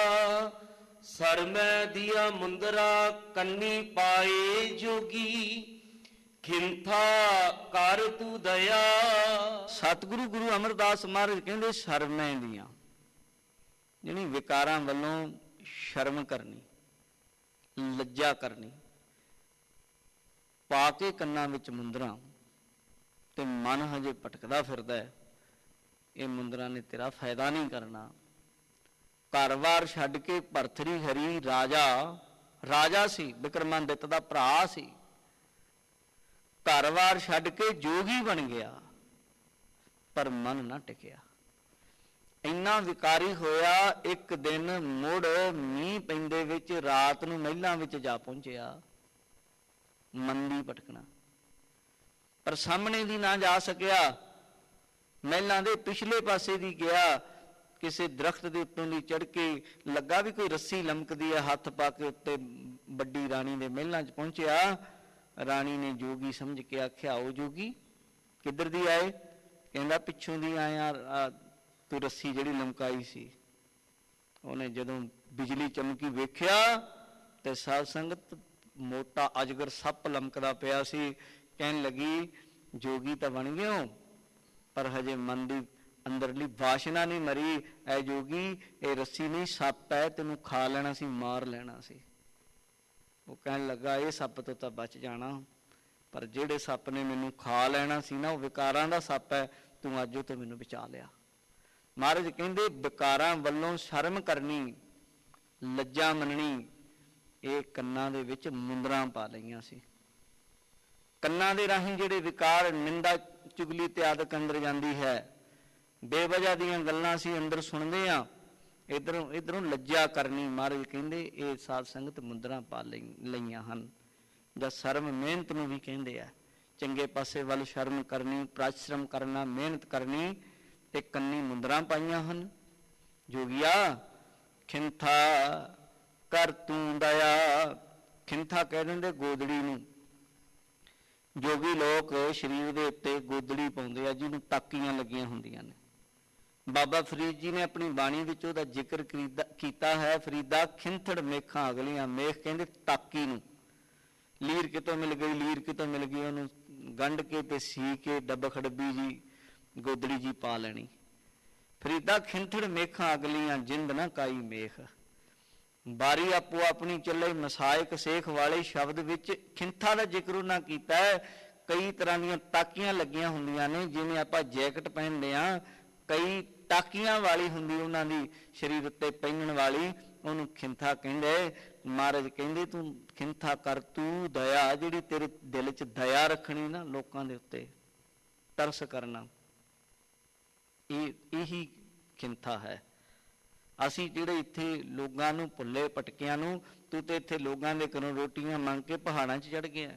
ਸਰਮੈ ਦੀਆ ਮੁੰਦਰਾ ਕੰਨੀ ਪਾਏ ਜੋਗੀ, ਖਿੰਥਾ ਕਰ ਤੂੰ ਦਇਆ। ਸਤਿਗੁਰੂ ਗੁਰੂ ਅਮਰਦਾਸ ਮਹਾਰਾਜ ਕਹਿੰਦੇ ਸ਼ਰਮੈ ਦੀਆਂ, ਜਿਹੜੀ ਵਿਕਾਰਾਂ ਵੱਲੋਂ ਸ਼ਰਮ ਕਰਨੀ, ਲੱਜਾ ਕਰਨੀ, ਪਾ ਕੇ ਕੰਨਾਂ ਵਿੱਚ ਮੁੰਦਰਾਂ ਤੇ ਮਨ ਹਜੇ ਭਟਕਦਾ ਫਿਰਦਾ ਹੈ, ਇਹ ਮੁੰਦਰਾਂ ਨੇ ਤੇਰਾ ਫਾਇਦਾ ਨਹੀਂ ਕਰਨਾ। ਘਰ-ਬਾਰ ਛੱਡ ਕੇ ਭਰਥਰੀ ਹਰੀ ਰਾਜਾ, ਰਾਜਾ ਸੀ, ਬਿਕਰਮਾਦਿੱਤ ਦਾ ਭਰਾ ਸੀ, ਘਰ-ਬਾਰ ਛੱਡ ਕੇ ਜੋਗੀ ਬਣ ਗਿਆ, ਪਰ ਮਨ ਨਾ ਟਿਕਿਆ। ਇੰਨਾ ਵਿਕਾਰੀ ਹੋਇਆ, ਇੱਕ ਦਿਨ ਮੁੜ ਮੀਂਹ ਪੈਂਦੇ ਵਿੱਚ ਰਾਤ ਨੂੰ ਮਹਿਲਾਂ ਵਿੱਚ ਜਾ ਪਹੁੰਚਿਆ। ਮਨ ਦੀ ਭਟਕਣਾ, ਪਰ ਸਾਹਮਣੇ ਦੀ ਨਾ ਜਾ ਸਕਿਆ, ਮਹਿਲਾਂ ਦੇ ਪਿਛਲੇ ਪਾਸੇ ਦੀ ਗਿਆ। ਕਿਸੇ ਦਰਖਤ ਦੇ ਉੱਤੋਂ ਦੀ ਚੜ੍ਹ ਕੇ ਲੱਗਾ ਵੀ ਕੋਈ ਰੱਸੀ ਲਮਕਦੀ ਹੈ, ਹੱਥ ਪਾ ਕੇ ਉੱਤੇ ਵੱਡੀ ਰਾਣੀ ਦੇ ਮਹਿਲਾਂ 'ਚ ਪਹੁੰਚਿਆ। ਰਾਣੀ ਨੇ ਜੋਗੀ ਸਮਝ ਕੇ ਆਖਿਆ, ਉਹ ਜੋਗੀ ਕਿੱਧਰ ਦੀ ਆਏ? ਕਹਿੰਦਾ ਪਿੱਛੋਂ ਦੀ ਆਇਆ, ਤੂੰ ਰੱਸੀ ਜਿਹੜੀ ਲਮਕਾਈ ਸੀ। ਉਹਨੇ ਜਦੋਂ ਬਿਜਲੀ ਚਮਕੀ ਵੇਖਿਆ ਤੇ ਸਾਧ ਸੰਗਤ ਮੋਟਾ ਅਜਗਰ ਸੱਪ ਲਮਕਦਾ ਪਿਆ ਸੀ। ਕਹਿਣ ਲੱਗੀ, ਜੋਗੀ ਤਾਂ ਬਣ ਗਏ ਹੋ, ਪਰ ਹਜੇ ਮਨ ਦੀ ਅੰਦਰਲੀ ਵਾਸ਼ਨਾ ਨਹੀਂ ਮਰੀ। ਐ ਜੋਗੀ, ਇਹ ਰੱਸੀ ਨਹੀਂ, ਸੱਪ ਹੈ, ਤੈਨੂੰ ਖਾ ਲੈਣਾ ਸੀ, ਮਾਰ ਲੈਣਾ ਸੀ। ਉਹ ਕਹਿਣ ਲੱਗਾ, ਇਹ ਸੱਪ ਤੋਂ ਤਾਂ ਬਚ ਜਾਣਾ, ਪਰ ਜਿਹੜੇ ਸੱਪ ਨੇ ਮੈਨੂੰ ਖਾ ਲੈਣਾ ਸੀ ਨਾ, ਉਹ ਵਿਕਾਰਾਂ ਦਾ ਸੱਪ ਹੈ, ਤੂੰ ਅੱਜ ਉਹ ਤੋਂ ਮੈਨੂੰ ਬਚਾ ਲਿਆ। ਮਹਾਰਾਜ ਕਹਿੰਦੇ ਵਿਕਾਰਾਂ ਵੱਲੋਂ ਸ਼ਰਮ ਕਰਨੀ, ਲੱਜਾ ਮੰਨਣੀ, ਇਹ ਕੰਨਾਂ ਦੇ ਵਿੱਚ ਮੁੰਦਰਾਂ ਪਾ ਲਈਆਂ ਸੀ। ਕੰਨਾਂ ਦੇ ਰਾਹੀਂ ਜਿਹੜੇ ਵਿਕਾਰ, ਨਿੰਦਾ ਚੁਗਲੀ ਇਤਿਆਦਿਕ ਅੰਦਰ ਜਾਂਦੀ ਹੈ, ਬੇਵਜ੍ਹਾ ਦੀਆਂ ਗੱਲਾਂ ਅਸੀਂ ਅੰਦਰ ਸੁਣਦੇ ਹਾਂ, ਇੱਧਰੋਂ ਇੱਧਰੋਂ ਲੱਜਾ ਕਰਨੀ। ਮਹਾਰਾਜ ਕਹਿੰਦੇ ਇਹ ਸਾਧ ਸੰਗਤ ਮੁੰਦਰਾਂ ਪਾ ਲਈ ਲਈਆਂ ਹਨ। ਜਾਂ ਸ਼ਰਮ ਮਿਹਨਤ ਨੂੰ ਵੀ ਕਹਿੰਦੇ ਆ, ਚੰਗੇ ਪਾਸੇ ਵੱਲ ਸ਼ਰਮ ਕਰਨੀ, ਪ੍ਰਾਸ਼ਰਮ ਕਰਨਾ, ਮਿਹਨਤ ਕਰਨੀ, ਤੇ ਕੰਨੀ ਮੁੰਦਰਾਂ ਪਾਈਆਂ ਹਨ। ਜੋਗੀਆ ਖਿੰਥਾ ਕਰ ਤੂੰ ਦਇਆ। ਖਿੰਥਾ ਕਹਿ ਦਿੰਦੇ ਗੋਦੜੀ ਨੂੰ। ਜੋਗੀ ਲੋਕ ਸਰੀਰ ਦੇ ਉੱਤੇ ਗੋਦੜੀ ਪਾਉਂਦੇ ਆ, ਜਿਹਨੂੰ ਟਾਕੀਆਂ ਲੱਗੀਆਂ ਹੁੰਦੀਆਂ ਨੇ। ਬਾਬਾ ਫਰੀਦ ਜੀ ਨੇ ਆਪਣੀ ਬਾਣੀ ਵਿੱਚ ਉਹਦਾ ਜ਼ਿਕਰ ਕੀਤਾ ਹੈ। ਫਰੀਦਾ ਖਿੰਥੜ ਮੇਖਾਂ ਅਗਲੀਆਂ, ਮੇਖ ਕਹਿੰਦੇ ਟਾਕੀ ਨੂੰ। ਲੀਰ ਕਿਤੋਂ ਮਿਲ ਗਈ, ਲੀਰ ਕਿਤੋਂ ਮਿਲ ਗਈ, ਉਹਨੂੰ ਗੰਢ ਕੇ ਤੇ ਸੀ ਕੇ ਡੱਬ ਖੜੱਬੀ ਜੀ ਗੋਦੜੀ ਜੀ ਪਾ ਲੈਣੀ। ਫਰੀਦਾ ਖਿੰਥੜ ਮੇਖਾਂ ਅਗਲੀਆਂ, ਜਿੰਦ ਨਾ ਕਾਈ ਮੇਖ। ਬਾਰੀ ਆਪੋ ਆਪਣੀ ਚੱਲੇ, ਮਸਾਇਕ ਸੇਖ ਵਾਲੇ ਸ਼ਬਦ ਵਿੱਚ ਖਿੰਥਾ ਦਾ ਜ਼ਿਕਰ ਉਹਨਾਂ ਕੀਤਾ ਹੈ। ਕਈ ਤਰ੍ਹਾਂ ਦੀਆਂ ਟਾਕੀਆਂ ਲੱਗੀਆਂ ਹੁੰਦੀਆਂ ਨੇ, ਜਿਵੇਂ ਆਪਾਂ ਜੈਕਟ ਪਹਿਨਦੇ ਹਾਂ, ਕਈ ਟਾਕੀਆਂ ਵਾਲੀ ਹੁੰਦੀ ਉਹਨਾਂ ਦੀ ਸਰੀਰ ਉੱਤੇ ਪਹਿਨਣ ਵਾਲੀ, ਉਹਨੂੰ ਖਿੰਥਾ ਕਹਿੰਦੇ। ਮਹਾਰਾਜ ਕਹਿੰਦੇ ਤੂੰ ਖਿੰਥਾ ਕਰ ਤੂੰ ਦਇਆ, ਜਿਹੜੀ ਤੇਰੇ ਦਿਲ 'ਚ ਦਇਆ ਰੱਖਣੀ ਨਾ, ਲੋਕਾਂ ਦੇ ਉੱਤੇ ਤਰਸ ਕਰਨਾ, ਇਹ ਇਹੀ ਖਿੰਥਾ ਹੈ। ਅਸੀਂ ਜਿਹੜੇ ਇੱਥੇ ਲੋਕਾਂ ਨੂੰ ਭੁੱਲੇ ਭਟਕਿਆਂ ਨੂੰ, ਤੂੰ ਤੇ ਇੱਥੇ ਲੋਕਾਂ ਦੇ ਘਰੋਂ ਰੋਟੀਆਂ ਮੰਗ ਕੇ ਪਹਾੜਾਂ 'ਚ ਚੜ੍ਹ ਗਿਆ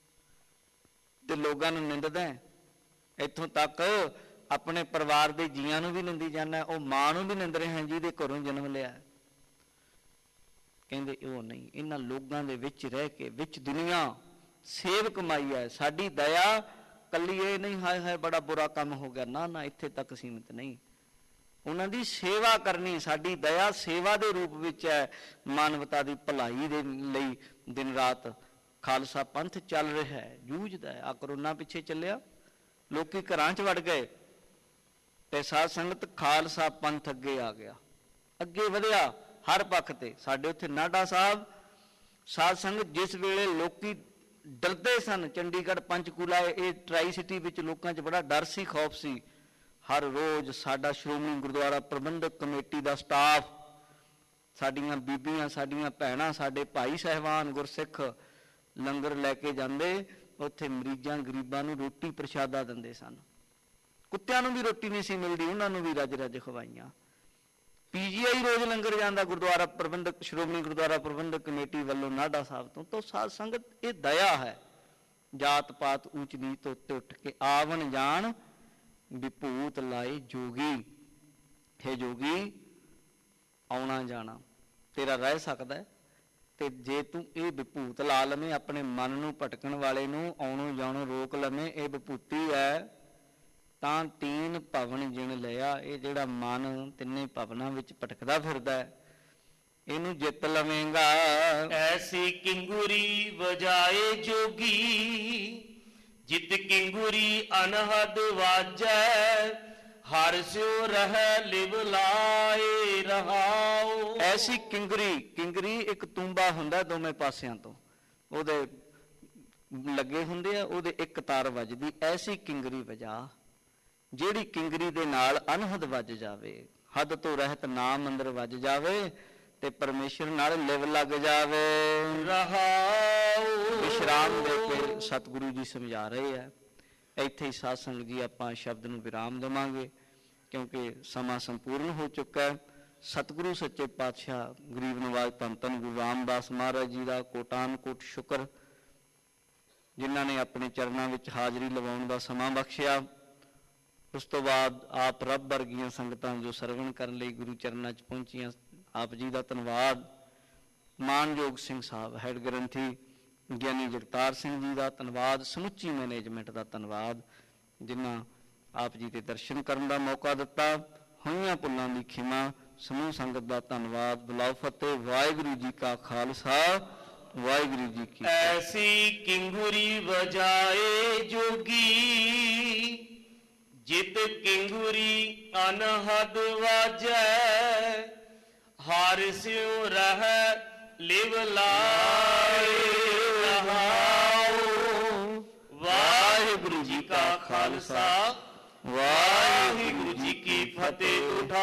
ਤੇ ਲੋਕਾਂ ਨੂੰ ਨਿੰਦਦਾ। ਇੱਥੋਂ ਤੱਕ ਆਪਣੇ ਪਰਿਵਾਰ ਦੇ ਜੀਆਂ ਨੂੰ ਵੀ ਨਿੰਦੀ ਜਾਂਦਾ, ਉਹ ਮਾਂ ਨੂੰ ਵੀ ਨਿੰਦ ਰਿਹਾ ਜਿਹਦੇ ਘਰੋਂ ਜਨਮ ਲਿਆ। ਕਹਿੰਦੇ ਉਹ ਨਹੀਂ, ਇਹਨਾਂ ਲੋਕਾਂ ਦੇ ਵਿੱਚ ਰਹਿ ਕੇ, ਵਿੱਚ ਦੁਨੀਆ ਸੇਵ ਕਮਾਈ ਹੈ। ਸਾਡੀ ਦਇਆ ਕੱਲੀ ਇਹ ਨਹੀਂ ਹਾਏ ਹਾਏ ਬੜਾ ਬੁਰਾ ਕੰਮ ਹੋ ਗਿਆ, ਨਾ ਨਾ, ਇੱਥੇ ਤੱਕ ਸੀਮਿਤ ਨਹੀਂ। ਉਹਨਾਂ ਦੀ ਸੇਵਾ ਕਰਨੀ, ਸਾਡੀ ਦਇਆ ਸੇਵਾ ਦੇ ਰੂਪ ਵਿੱਚ ਹੈ। ਮਾਨਵਤਾ ਦੀ ਭਲਾਈ ਦੇ ਲਈ ਦਿਨ ਰਾਤ ਖਾਲਸਾ ਪੰਥ ਚੱਲ ਰਿਹਾ ਹੈ, ਜੂਝਦਾ ਹੈ। ਆ ਕਰੋਨਾ ਪਿੱਛੇ ਚੱਲਿਆ, ਲੋਕੀ ਘਰਾਂ 'ਚ ਵੜ ਗਏ ਤੇ ਸਾਧ ਸੰਗਤ ਖਾਲਸਾ ਪੰਥ ਅੱਗੇ ਆ ਗਿਆ, ਅੱਗੇ ਵਧਿਆ ਹਰ ਪੱਖ ਤੇ। ਸਾਡੇ ਉੱਥੇ ਨਾਢਾ ਸਾਹਿਬ ਸਾਧ ਸੰਗਤ, ਜਿਸ ਵੇਲੇ ਲੋਕੀ ਡਰਦੇ ਸਨ, ਚੰਡੀਗੜ੍ਹ ਪੰਚਕੂਲਾ ਇਹ ਟਰਾਈ ਸਿਟੀ ਵਿੱਚ ਲੋਕਾਂ 'ਚ ਬੜਾ ਡਰ ਸੀ, ਖੌਫ ਸੀ। ਹਰ ਰੋਜ਼ ਸਾਡਾ ਸ਼੍ਰੋਮਣੀ ਗੁਰਦੁਆਰਾ ਪ੍ਰਬੰਧਕ ਕਮੇਟੀ ਦਾ ਸਟਾਫ, ਸਾਡੀਆਂ ਬੀਬੀਆਂ, ਸਾਡੀਆਂ ਭੈਣਾਂ, ਸਾਡੇ ਭਾਈ ਸਾਹਿਬਾਨ ਗੁਰਸਿੱਖ ਲੰਗਰ ਲੈ ਕੇ ਜਾਂਦੇ, ਉੱਥੇ ਮਰੀਜ਼ਾਂ ਗਰੀਬਾਂ ਨੂੰ ਰੋਟੀ ਪ੍ਰਸ਼ਾਦਾ ਦਿੰਦੇ ਸਨ। ਕੁੱਤਿਆਂ ਨੂੰ ਵੀ ਰੋਟੀ ਨਹੀਂ ਸੀ ਮਿਲਦੀ, ਉਹਨਾਂ ਨੂੰ ਵੀ ਰੱਜ ਰੱਜ ਖਵਾਈਆਂ। ਪੀਜੀਆਈ ਰੋਜ਼ ਲੰਗਰ ਜਾਂਦਾ ਗੁਰਦੁਆਰਾ ਪ੍ਰਬੰਧਕ ਸ਼੍ਰੋਮਣੀ ਗੁਰਦੁਆਰਾ ਪ੍ਰਬੰਧਕ ਕਮੇਟੀ ਵੱਲੋਂ ਨਾਢਾ ਸਾਹਿਬ ਤੋਂ। ਤਾਂ ਸਾਧ ਸੰਗਤ, ਇਹ ਦਇਆ ਹੈ। ਜਾਤ ਪਾਤ ਊਚ ਨੀਚ ਤੋਂ ਉੱਤੇ ਉੱਠ ਕੇ ਆਵਣ ਜਾਣ ਵਿਭੂਤ ਲਾਏ ਜੋਗੀ। ਹੇ ਜੋਗੀ, ਆਉਣਾ ਜਾਣਾ ਤੇਰਾ ਰਹਿ ਸਕਦਾ, ਤੇ ਜੇ ਤੂੰ ਇਹ ਵਿਭੂਤ ਲਾ ਲਵੇਂ, ਆਪਣੇ ਮਨ ਨੂੰ ਭਟਕਣ ਵਾਲੇ ਨੂੰ ਆਉਣੋਂ ਜਾਣੋਂ ਰੋਕ ਲਵੇਂ, ਇਹ ਵਿਭੂਤੀ ਹੈ, ਤਾਂ ਤੀਨ ਭਵਨ ਜਿਣ ਲਿਆ। ਇਹ ਜਿਹੜਾ ਮਨ ਤਿੰਨੇ ਭਵਨਾਂ ਵਿੱਚ ਭਟਕਦਾ ਫਿਰਦਾ, ਇਹਨੂੰ ਜਿੱਤ ਲਵੇਂਗਾ। ਐਸੀ ਕਿੰਗੂਰੀ ਵਜਾਏ ਜੋਗੀ, ਜਿਤ ਕਿੰਗੂਰੀ ਅਨਹਦ ਵਾਜੈ, ਹਰ ਸਿਉ ਰਹਿ ਲਿਵ ਲਾਏ ਰਹਾਉ। ਐਸੀ ਕਿੰਗਰੀ, ਕਿੰਗਰੀ ਇੱਕ ਤੂੰਬਾ ਹੁੰਦਾ ਦੋਵੇਂ ਪਾਸਿਆਂ ਤੋਂ, ਉਹਦੇ ਲੱਗੇ ਹੁੰਦੇ ਆ, ਉਹਦੇ ਇੱਕ ਤਾਰ ਵੱਜਦੀ। ਐਸੀ ਕਿੰਗਰੀ ਵਜਾ, ਜਿਹੜੀ ਕਿੰਗਰੀ ਦੇ ਨਾਲ ਅਨਹਦ ਵੱਜ ਜਾਵੇ, ਹੱਦ ਤੋਂ ਰਹਿਤ ਨਾਮ ਅੰਦਰ ਵੱਜ ਜਾਵੇ, ਤੇ ਪਰਮੇਸ਼ਰ ਨਾਲ ਲਿਵ ਲੱਗ ਜਾਵੇ। ਰਹਾਉ ਵਿਸ਼ਰਾਮ ਦੇ ਕੇ ਸਤਿਗੁਰੂ ਜੀ ਸਮਝਾ ਰਹੇ ਆ। ਇੱਥੇ ਹੀ ਸਾਧ ਸੰਗਤ ਜੀ ਆਪਾਂ ਸ਼ਬਦ ਨੂੰ ਵਿਰਾਮ ਦੇਵਾਂਗੇ, ਕਿਉਂਕਿ ਸਮਾਂ ਸੰਪੂਰਨ ਹੋ ਚੁੱਕਾ ਹੈ। ਸਤਿਗੁਰੂ ਸੱਚੇ ਪਾਤਸ਼ਾਹ ਗਰੀਬ ਨਵਾਜ ਧੰਨ ਧੰਨ ਗੁਰੂ ਰਾਮਦਾਸ ਮਹਾਰਾਜ ਜੀ ਦਾ ਕੋਟਾਨ ਕੋਟ ਸ਼ੁਕਰ, ਜਿਨ੍ਹਾਂ ਨੇ ਆਪਣੇ ਚਰਨਾਂ ਵਿੱਚ ਹਾਜ਼ਰੀ ਲਵਾਉਣ ਦਾ ਸਮਾਂ ਬਖਸ਼ਿਆ। ਉਸ ਤੋਂ ਬਾਅਦ ਆਪ ਰੱਬ ਵਰਗੀਆਂ ਸੰਗਤਾਂ ਜੋ ਸਰਵਣ ਕਰਨ ਲਈ ਗੁਰੂ ਚਰਨਾਂ 'ਚ ਪਹੁੰਚੀਆਂ, ਆਪ ਜੀ ਦਾ ਧੰਨਵਾਦ। ਮਾਨਯੋਗ ਸਿੰਘ ਸਾਹਿਬ ਹੈਡ ਗ੍ਰੰਥੀ ਗਿਆਨੀ ਜਗਤਾਰ ਸਿੰਘ ਜੀ ਦਾ ਧੰਨਵਾਦ। ਸਮੁੱਚੀ ਮੈਨੇਜਮੈਂਟ ਦਾ ਧੰਨਵਾਦ, ਜਿਨ੍ਹਾਂ ਆਪ ਜੀ ਦੇ ਦਰਸ਼ਨ ਕਰਨ ਦਾ ਮੌਕਾ ਦਿੱਤਾ। ਹੋਈਆਂ ਭੁੱਲਾਂ ਦੀ ਖਿਮਾ। ਸਮੂਹ ਸੰਗਤ ਦਾ ਧੰਨਵਾਦ। ਬੁਲਾਓ ਫਤਿਹ। ਵਾਹਿਗੁਰੂ ਜੀ ਕਾ ਖਾਲਸਾ, ਵਾਹਿਗੁਰੂ ਜੀ ਕੀ। ਐਸੀ ਕਿੰਗੂਰੀ ਵਜਾਏ ਜੋਗੀ, ਜਿਤ ਕਿੰਗੂਰੀ ਅਨਹਦ ਵਾਜੈ, ਹਰ ਸਿਉ ਰਹਿ ਲਿਵ ਲਾਏ ਰਹਾਉ। ਵਾਹਿਗੁਰੂ ਜੀ ਕਾ ਖਾਲਸਾ, ਵਾਹਿਗੁਰੂ ਜੀ ਕੀ ਫਤਿਹ। ਉਠਾ